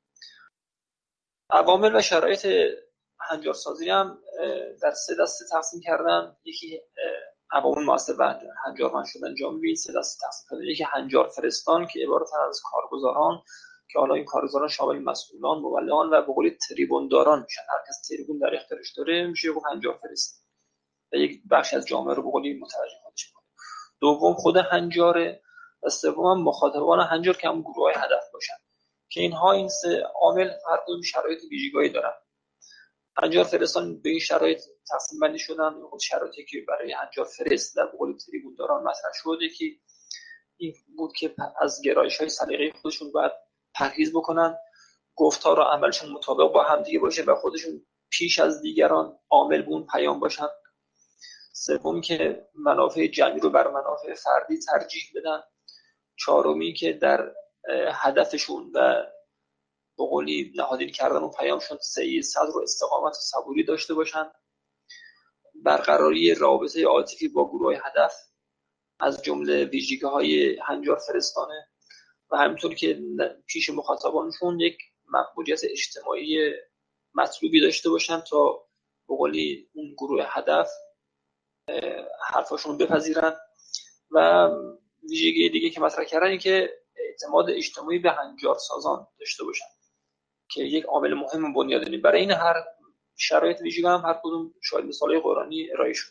عوامل و شرایط هنجارسازی هم در سه دسته تقسیم کردن. یکی عوامل مؤثر بر هنجارمند شدن جامعه به این سه دسته تقسیم کردن. یکی هنجار فرستان که عبارت از کارگزاران که حالا این کارگزاران شامل مسئولان، مولان و به قول تریبون داران میشن. هر کس تریبون در اختیارش داره میشه گفت هنجار فرست و یک بخش از جامعه رو به قول متوجه خودش میکنه. دوم خود هنجاره و سوم مخاطبان هنجار که هم گروه‌های هدف باشن که اینها این سه عامل هر کدوم شرایط ویژگی دارن. هنجار فرستان به این شرایط تقسیم بندی شدن. اون شرایطی که برای هنجار فرست در قول تریبون داران مطرح شده که این بود که از گرایش‌های سلیقه‌ای خودشون باید پرهیز بکنن، گفتار و عملشون مطابق با همدیگه باشه و خودشون پیش از دیگران عامل به اون پیام باشن. سومی که منافع جمعی رو بر منافع فردی ترجیح بدن. چهارمی که در هدفشون و به قولی نهادینه کردن و پیامشون سعی صدر و استقامت و صبوری داشته باشن. برقراری رابطه عاطفی با گروه هدف از جمله ویژگی‌های هنجار فرستانه و همینطور که پیش مخاطبانشون یک مقبولیت اجتماعی مطلوبی داشته باشن تا به قولی اون گروه هدف حرفاشون بپذیرن. و ویژگی دیگه که مطرح کردن این که اعتماد اجتماعی به هنجار سازان داشته باشن که یک عامل مهم بنیادینی. برای این هر شرایط ویژگی هم هر کدوم شاید مثالای قرآنی ارائه شد.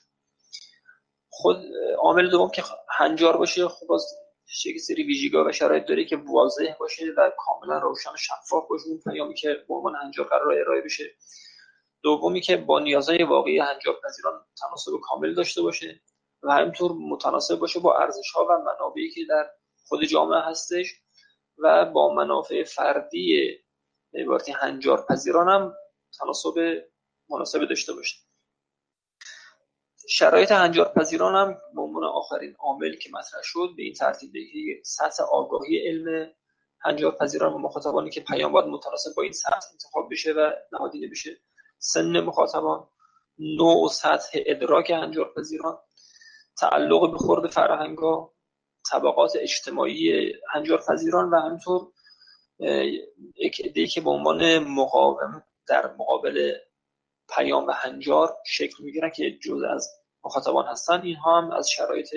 خود عامل دوم که هنجار باشه خب باز یک سری ویژگی و شرایط داره که واضح باشه و کاملا روشن و شفاف باشه اون پیامی که به عنوان هنجار قرار ارائه بشه. دومی که با نیازهای واقعی هنجارپذیران تناسب کامل داشته باشه و همینطور متناسب باشه با ارزش‌ها و منابعی که در خود جامعه هستش و با منافع فردی به عبارتی هنجارپذیران هم تناسب مناسب داشته باشه. شرایط هنجارپذیران هم به عنوان آخرین عامل که مطرح شد به این ترتیبه که سطح آگاهی علم هنجارپذیران و مخاطبانی که پیام باید متناسب با این سطح انتخاب بشه و نهادینه بشه. سن مخاطبان، نوع و سطح ادراک هنجارپذیران، تعلق به خرد فرهنگ‌ها، طبقات اجتماعی هنجارپذیران و همینطور یک عده‌ای که به عنوان مقاوم در مقابل پیام و هنجار شکل میگیرن که جزء از مخاطبان هستن. اینها هم از شرایط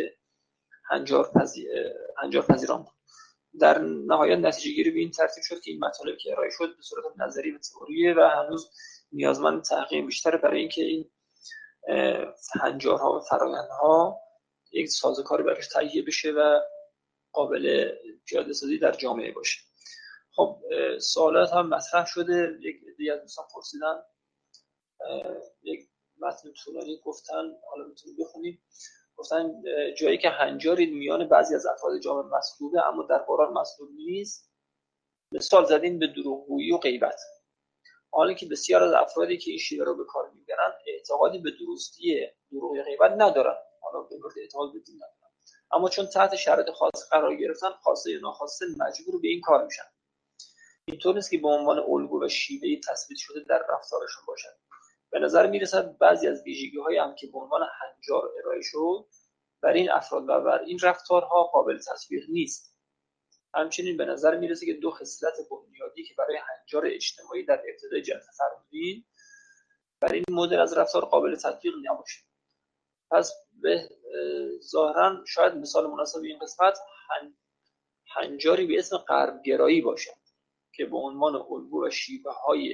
هنجارپذیران بود. در نهایت نتیجه گیری به این ترتیب شد که این مطالب که ارائه شد به صورت نظری و تئوریه و هنوز نیازمند تحقیق بیشتر برای اینکه این هنجارها و فرآیندها یک سازوکاری براش تهیه بشه و قابل پیاده سازی در جامعه باشه. خب سوالات هم مطرح شده. یک عده از دوستان پرسیدن، یک متن طولانی گفتن، حالا میتونید بخونید. گفتن جایی که هنجاری میان بعضی از افراد جامعه مطلوبه اما در قرآن مطلوب نیست، مثال زدین به دروغگویی و غیبت، حالا که بسیار از افرادی که این شیوه رو به کار میبرن اعتقادی به درستی دروغ و غیبت ندارن، حالا به گفته اعتقاد به دین ندارن، اما چون تحت شرایط خاص قرار گرفتن خواسته یا ناخواسته مجبور به این کار میشن. اینطور نیست که به عنوان الگو و شیوهی تثبیت شده در رفتارشون باشد. به نظر میرسد بعضی از ویژگی‌هایی هم که به عنوان هنجار ارائه شد برای این افراد و بر این رفتارها قابل تطبیق نیست. همچنین به نظر میرسه که دو خصلت بنیادی که برای هنجار اجتماعی در ابتدای جلسه فرمودین برای این مدل از رفتار قابل تطبیق نباشه. پس به ظاهرا شاید مثال مناسب این قسمت هن... هنجاری به اسم غربگرایی باشه که به عنوان الگو و شیوه‌های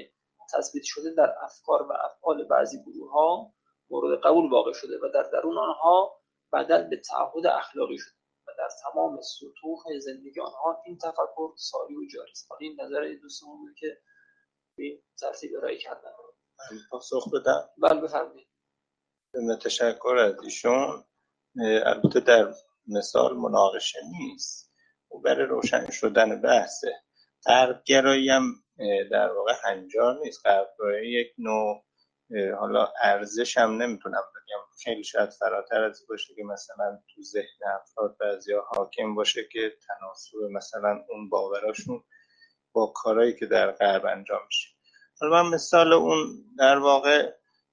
تثبیت شده در افکار و افعال بعضی گروه‌ها مورد قبول واقع شده و در درون آنها بدل به تعهد اخلاقی شده و در تمام سطوح زندگی آنها این تفکر ساری و جاری است. این نظر دوستمون بود که این ترتیب ارائه کردن. پاسخ بدم؟ بله بفرمایید. تشکر از ایشون. البته در مثال مناقشه نیست و برای روشن شدن بحثه. غربگرایی هم در واقع هنجار نیست. غربگرایی یک نوع حالا ارزش هم نمیتونم بگم، خیلی شاید فراتر از باشه که مثلا تو ذهن افراد بعضیا حاکم باشه که تناسب مثلا اون باوراشون با کارهایی که در غرب انجام میشه. حالا من مثال اون در واقع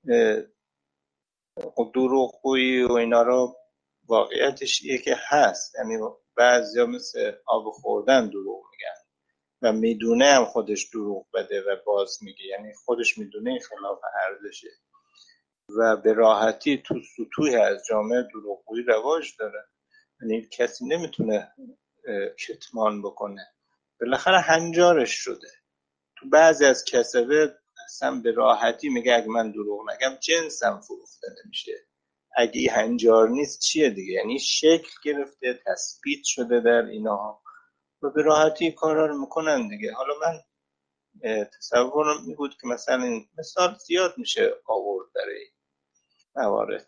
دروغگویی و اینا رو واقعیتش یه که هست، یعنی بعضیا مثل آب خوردن دروغ میگن و میدونه هم خودش دروغ بده و باز میگه، یعنی خودش میدونه خلاف ارزشه و به راحتی تو سطوح از جامعه دروغگویی رواج داره، یعنی کسی نمیتونه کتمان بکنه، بالاخره هنجارش شده. تو بعضی از کسبه اصلا به راحتی میگه اگه من دروغ نگم جنسم فروخته نمیشه. اگه این هنجار نیست چیه دیگه؟ یعنی شکل گرفته، تثبیت شده در اینا و به راحتی کارا رو میکنن دیگه. حالا من تصورم می بود که مثلا این مثال زیاد میشه آورد برای این موارد.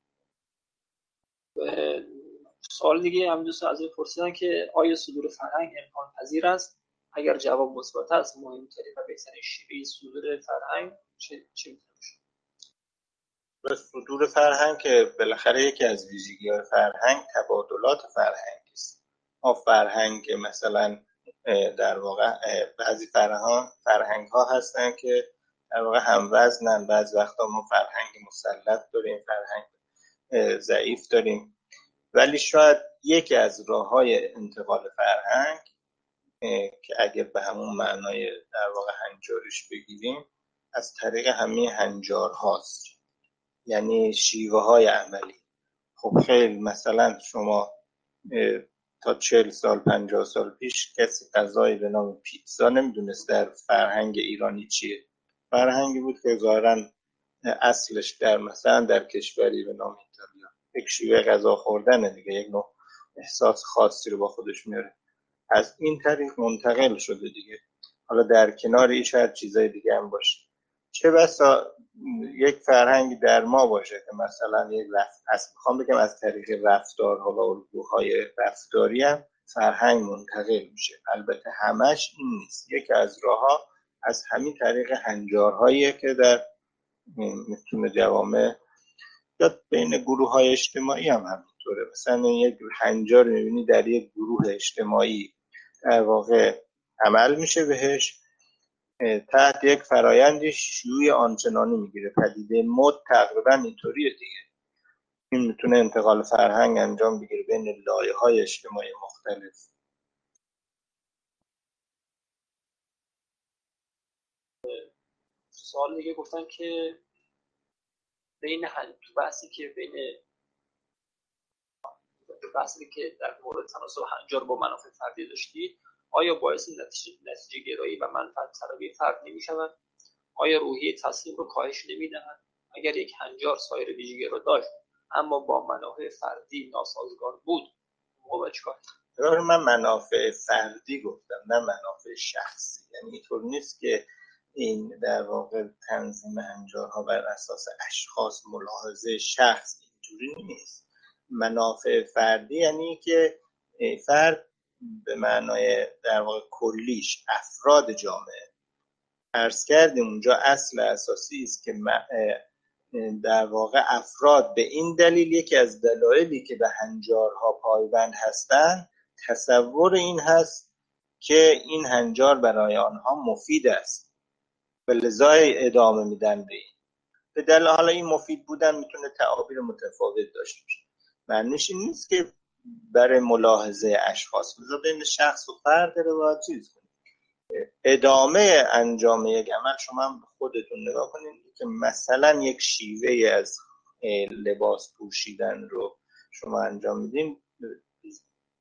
سوال دیگه هم دوستان از این پرسیدن که آیا صدور فرهنگ امکان پذیر است؟ اگر جواب مثبت است، مهمترین و بهترین شیوه صدور فرهنگ چه چه میتونه باشه؟ صدور فرهنگ که بالاخره یکی از ویژگی‌های فرهنگ تبادلات فرهنگی است. ما فرهنگ مثلا در واقع بعضی فرهنگ فرهنگ ها هستن که در واقع هم وزنن، بعضی وقتا ما فرهنگ مسلط داریم، فرهنگ ضعیف داریم، ولی شاید یکی از راه‌های انتقال فرهنگ که اگر به همون معنای در واقع هنجارش بگیریم از طریق همین هنجار هاست، یعنی شیوه های عملی. خب خیلی مثلا شما تا چهل سال پنجاه سال پیش کسی غذایی به نام پیتزا نمیدونست در فرهنگ ایرانی چیه. فرهنگی بود که ظاهراً اصلش در مثلا در کشوری به نام ایتالیا یک شیوه غذا خوردنه دیگه، یک نوع احساس خاصی رو با خودش میاره، از این طریق منتقل شده دیگه. حالا در کنار این شاید چیزای دیگه هم باشه، چه بسا یک فرهنگ در ما باشه که مثلا یک رفت از میخوام بگم از طریق رفتارها و الگوهای رفتاری هم فرهنگ منتقل میشه. البته همش این نیست، یکی از راهها از همین طریق هنجارهایی که در میتونه جوامع یا بین گروه های اجتماعی هم همینطوره. مثلا یک هنجار میبینی در یک گروه اجتماعی در واقع عمل میشه بهش، تحت یک فرایند شیوع آنچنانی میگیره، پدیده مد تقریبا اینطوریه دیگه. این میتونه انتقال فرهنگ انجام بگیره بین لایه‌های اجتماعی مختلف. سوال دیگه گفتن که بین تو بحثی که بین بحثی که در مورد تناسب هنجار با منافع فردی داشتید، آیا باعث نتیجه, نتیجه گرایی و منفعت طلبی فرد نمی‌شود؟ آیا روحیه تسلیم رو کاهش نمی‌دهد؟ اگر یک هنجار سایر ویژگی را داشت اما با منافع فردی ناسازگار بود، موقع چیکار؟ من منافع فردی گفتم نه منافع شخصی، یعنی اینطور نیست که این در واقع تنظیم هنجارها بر اساس اشخاص ملاحظه شخص، اینجوری نیست. منافع فردی یعنی که فرد به معنای در واقع کلیش افراد جامعه، عرض کردیم اونجا اصل اساسی است که در واقع افراد به این دلیل، یکی از دلایلی که به هنجارها پایبند هستند تصور این هست که این هنجار برای آنها مفید است و لذا ادامه میدن به این. به دلیل حالا این مفید بودن میتونه تعابیر متفاوت داشته باشه، معنیش این نیست که برای ملاحظه اشخاص مثلا بین شخص و فرد رو باید چیز کنید. ادامه انجام یک عمل شما هم خودتون نگاه کنید که مثلا یک شیوه از لباس پوشیدن رو شما انجام میدین،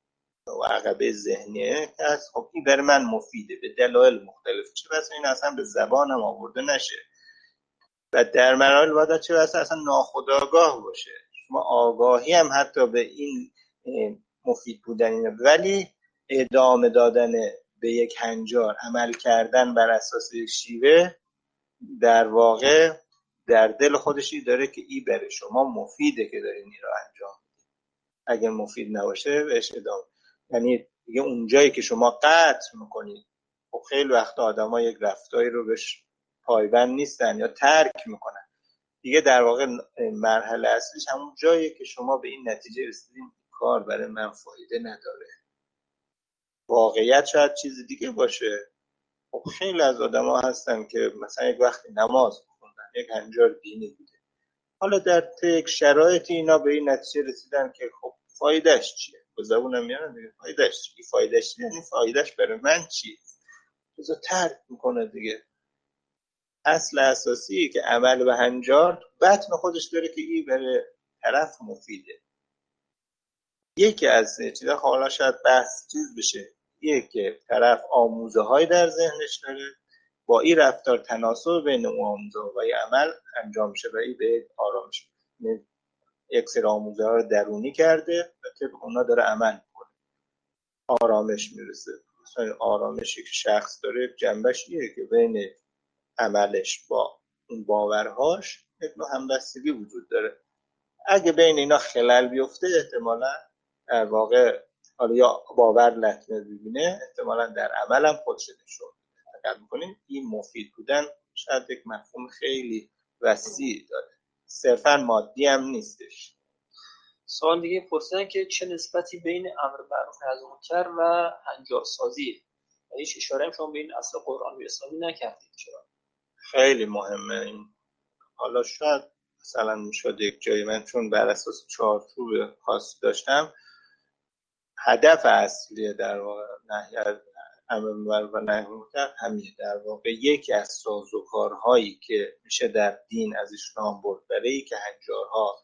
و عقبه ذهنیه که از خب این برای من مفیده به دلایل مختلف، چه بسا این اصلا به زبانم آورده نشه و در مراحل بعد چه بسا اصلا ناخودآگاه باشه. شما آگاهی هم حتی به این مفید بودن اینه، ولی ادامه دادن به یک هنجار، عمل کردن بر اساس یک شیوه، در واقع در دل خودشی داره که ای برای شما مفیده که دارین این رو انجام. اگر مفید نباشه بهش ادامه، یعنی دیگه اونجایی که شما قطع میکنید، خب خیلی وقت آدم ها یک رفتاری رو بهش پایبند نیستن یا ترک میکنن دیگه. در واقع مرحله اصلیش همون جاییه که شما به این نتیجه رسیدین کار برای من فایده نداره. واقعیت شاید چیز دیگه باشه. خب خیلی از آدم ها هستن که مثلا یک وقتی نماز بخوندن، یک هنجار دینی بوده، حالا در یک شرایطی اینا به این نتیجه رسیدن که خب فایدهش چیه؟ با زبونم میارن دیگه فایدهش چیه؟ فایدهش چیه؟ یعنی فایدهش برای من چیه؟ بذار ترک میکنه دیگه. اصل اساسی که عمل به هنجار بطن خودش داره که این برای طرف مفیده. یکی از چیزا حالا شاید بحث چیز بشه، یکی که طرف آموزه های در ذهنش داره، با این رفتار تناسب بین اون آموزه و این عمل انجام میشه و این به آرامش میشه. یک سری آموزه ها رو درونی کرده و طبق اونا داره عمل میکنه، آرامش میرسه. مثلا آرامشی که شخص داره جنبش اینه که بین عملش با اون باورهاش یک نوع همبستگی وجود داره. اگه بین اینا خلل بیفته احتمالاً در واقع حالا یا باور لطمه ببینه، احتمالاً در عمل هم خودش نشون میده. میکنیم این مفید بودن شاید یک مفهوم خیلی وسیع داره، صرفاً مادی هم نیستش. سوال دیگه پرسیدن که چه نسبتی بین امر معروف و نهی منکر و هنجار سازی؟ هیچ اشاره هم شما به این اصل قرآن و اسلامی نکردید. چرا؟ خیلی مهمه این. حالا شاید مثلا میشد یک جایی من چون بر اساس چارچوب خاصی داشتم، هدف اصلی در واقع نهی از امر معروف و نهی منکر همین در واقع یکی از سازوکارهایی که میشه در دین ازش نام برد برای که هنجارها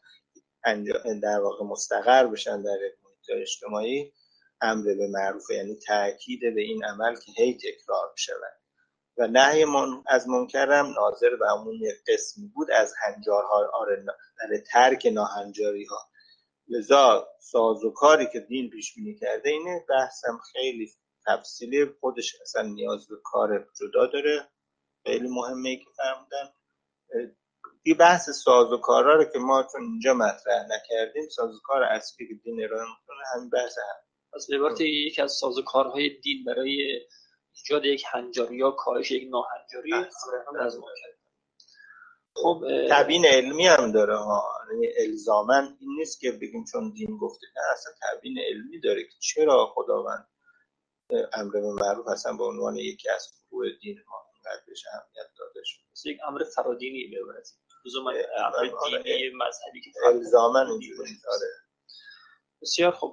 در واقع مستقر بشن در یک محیط اجتماعی، امر به معروف، یعنی تاکید به این عمل که هی تکرار بشه و نهی من از منکر هم ناظر به همون یک قسمی بود از هنجارها، آره، در ترک ناهنجاری ها. لذا سازوکاری که دین پیش بینی کرده اینه، بحثم خیلی تفصیلی، خودش اصلا نیاز به کار جدا داره، خیلی مهمه که فرمودن. این بحث سازوکارها رو که ما چون اینجا مطرح نکردیم، سازوکار اصلی که دین ارائه میکنه همین بحث هم. از به عبارت یکی از سازوکارهای دین برای ایجاد یک هنجاری یا کاهش یک ناهنجاری امر از منکر. خب تبیین علمی هم داره ها، یعنی الزاماً این نیست که بگیم چون دین گفته، نه، اصلا تبیین علمی داره که چرا خداوند امر به معروف اصلا به عنوان یکی از فروع دین ما اینقدر بهش اهمیت داده شده. مثل یک امر فرادینی به عبارت لزوما امر دینی مذهبی که الزاماً اینجوری داره. بسیار خوب.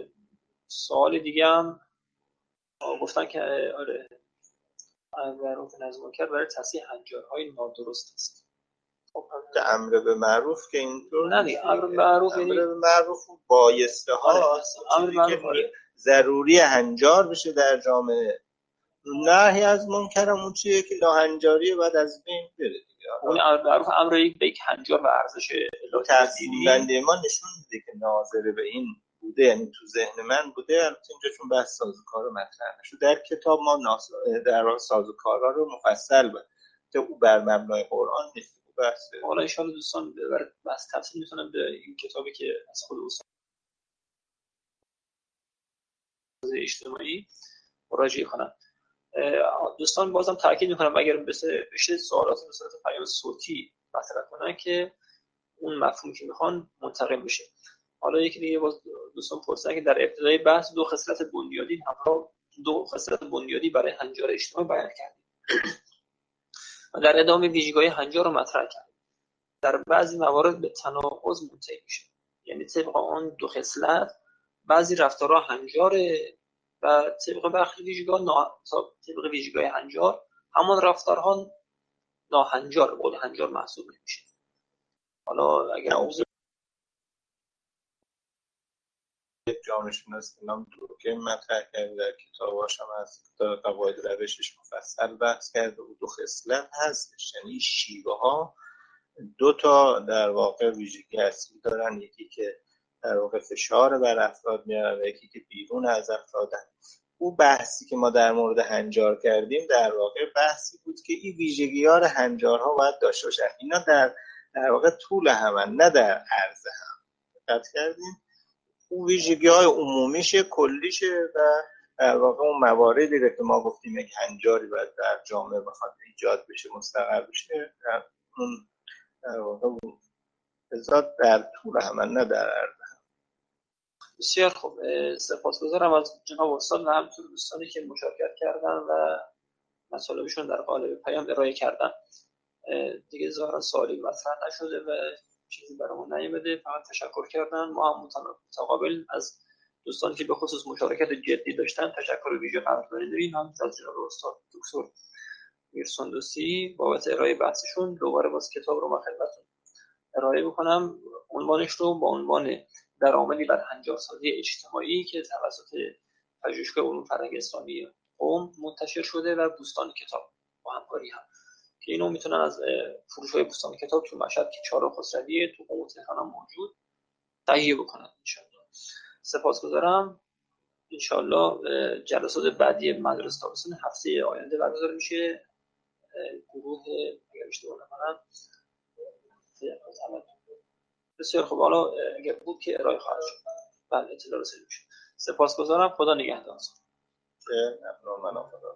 سوال دیگه هم گفتن که آره امر معروف و نهی منکر برای تصحیح هنجارهای نادرست است. خب امر به معروف که اینطور نه دیگه، امر معروف امر یعنی به معروف بایسته ها، امر معروف ضروری هنجار بشه در جامعه. نهی از منکر اون چیه که ناهنجاری بعد از بین بره دیگه. اون امر معروف امر یک به یک هنجار و ارزش الهی بنده ما نشون میده که ناظر به این بوده، یعنی تو ذهن من بوده. البته اینجا چون بحث سازوکار رو مطرح نشد در کتاب ما ناس... در واقع سازوکارا رو مفصل به تو بر مبنای قرآن نیست. بحث حالا ان شاء الله دوستان ببرید بحث تفصیل میتونم به این کتابی که از خود استاد اجتماعی مراجعه کنم. دوستان بازم تاکید میکنم اگر بشه سوالات به صورت پیام صوتی مطرح کنن که اون مفهومی که میخوان منتقل بشه. حالا یکی دیگه باز دوستان پرسیدن که در ابتدای بحث دو خصلت بنیادی همراه دو خصلت بنیادی برای هنجار اجتماعی بیان کردیم و در ادامه ویژگی‌های هنجار رو مطرح کردیم. در بعضی موارد به تناقض منتهی میشه، یعنی طبق آن دو خصلت بعضی رفتارها هنجاره و طبق برخی ویژگی‌ها نا... طبق ویژگی‌های هنجار همان رفتارها ناهنجار بود هنجار محسوب نمیشه. حالا اگر موضوع یک جامعه شناس به نام دورکیم مطرح کرده، در کتاباش هم از قواعد روشش مفصل بحث کرده و دو خصلت هستش، یعنی شیوه ها دو تا در واقع ویژگی اصلی دارن، یکی که در واقع فشار بر افراد میارن و یکی که بیرون از افرادن. اون بحثی که ما در مورد هنجار کردیم در واقع بحثی بود که این ویژگی ها رو هنجارها باید داشته باشن. اینا در در واقع طول همن، نه در عرض هم. دقت کردیم اون ویژگی های عمومیشه، کلیشه و در واقع اون مواردی که ما گفتیم یک هنجاری باید در جامعه بخواد ایجاد بشه، مستقر بشه، در اون در واقع بذات در طول همن، نه در عرض. بسیار خوب، سپاسگزارم از جناب استاد و همینطور دوستانی که مشارکت کردن و مطالبشون در قالب پیام ارائه کردن. دیگه ظاهرا سوالی مطرح نشده و چیزی برامون نیومده، فقط تشکر کردن. ما هم متقابل از دوستانی که به خصوص مشارکت جدی داشتن تشکر ویژه قدردانی داریم، همینطور از جناب استاد دکتر میرسندوسی بابت ارائه بحثشون. دوباره باز کتاب رو من خدمتتون ارائه میکنم، عنوانش رو با عنوان درآمدی بر هنجارسازی اجتماعی که توسط پژوهشگاه علوم فرهنگ اسلامی قم منتشر شده و بوستان کتاب با همکاری هم که اینو میتونن از فروشگاه بوستان کتاب تو مشهد که چهار خسرویه تو قم و تهران هم موجود تهیه بکنن ان شاءالله. سپاسگزارم. ان شاءالله جلسات بعدی مدرسه تابستون هفته آینده برگزار میشه. گروه اگر اشتباه نکنم بسیار خوب، حالا اگر بود که ارائه خواهد شد. بله اطلاع رسید میشه. سپاسگزارم. خدا نگهدار. ممنون.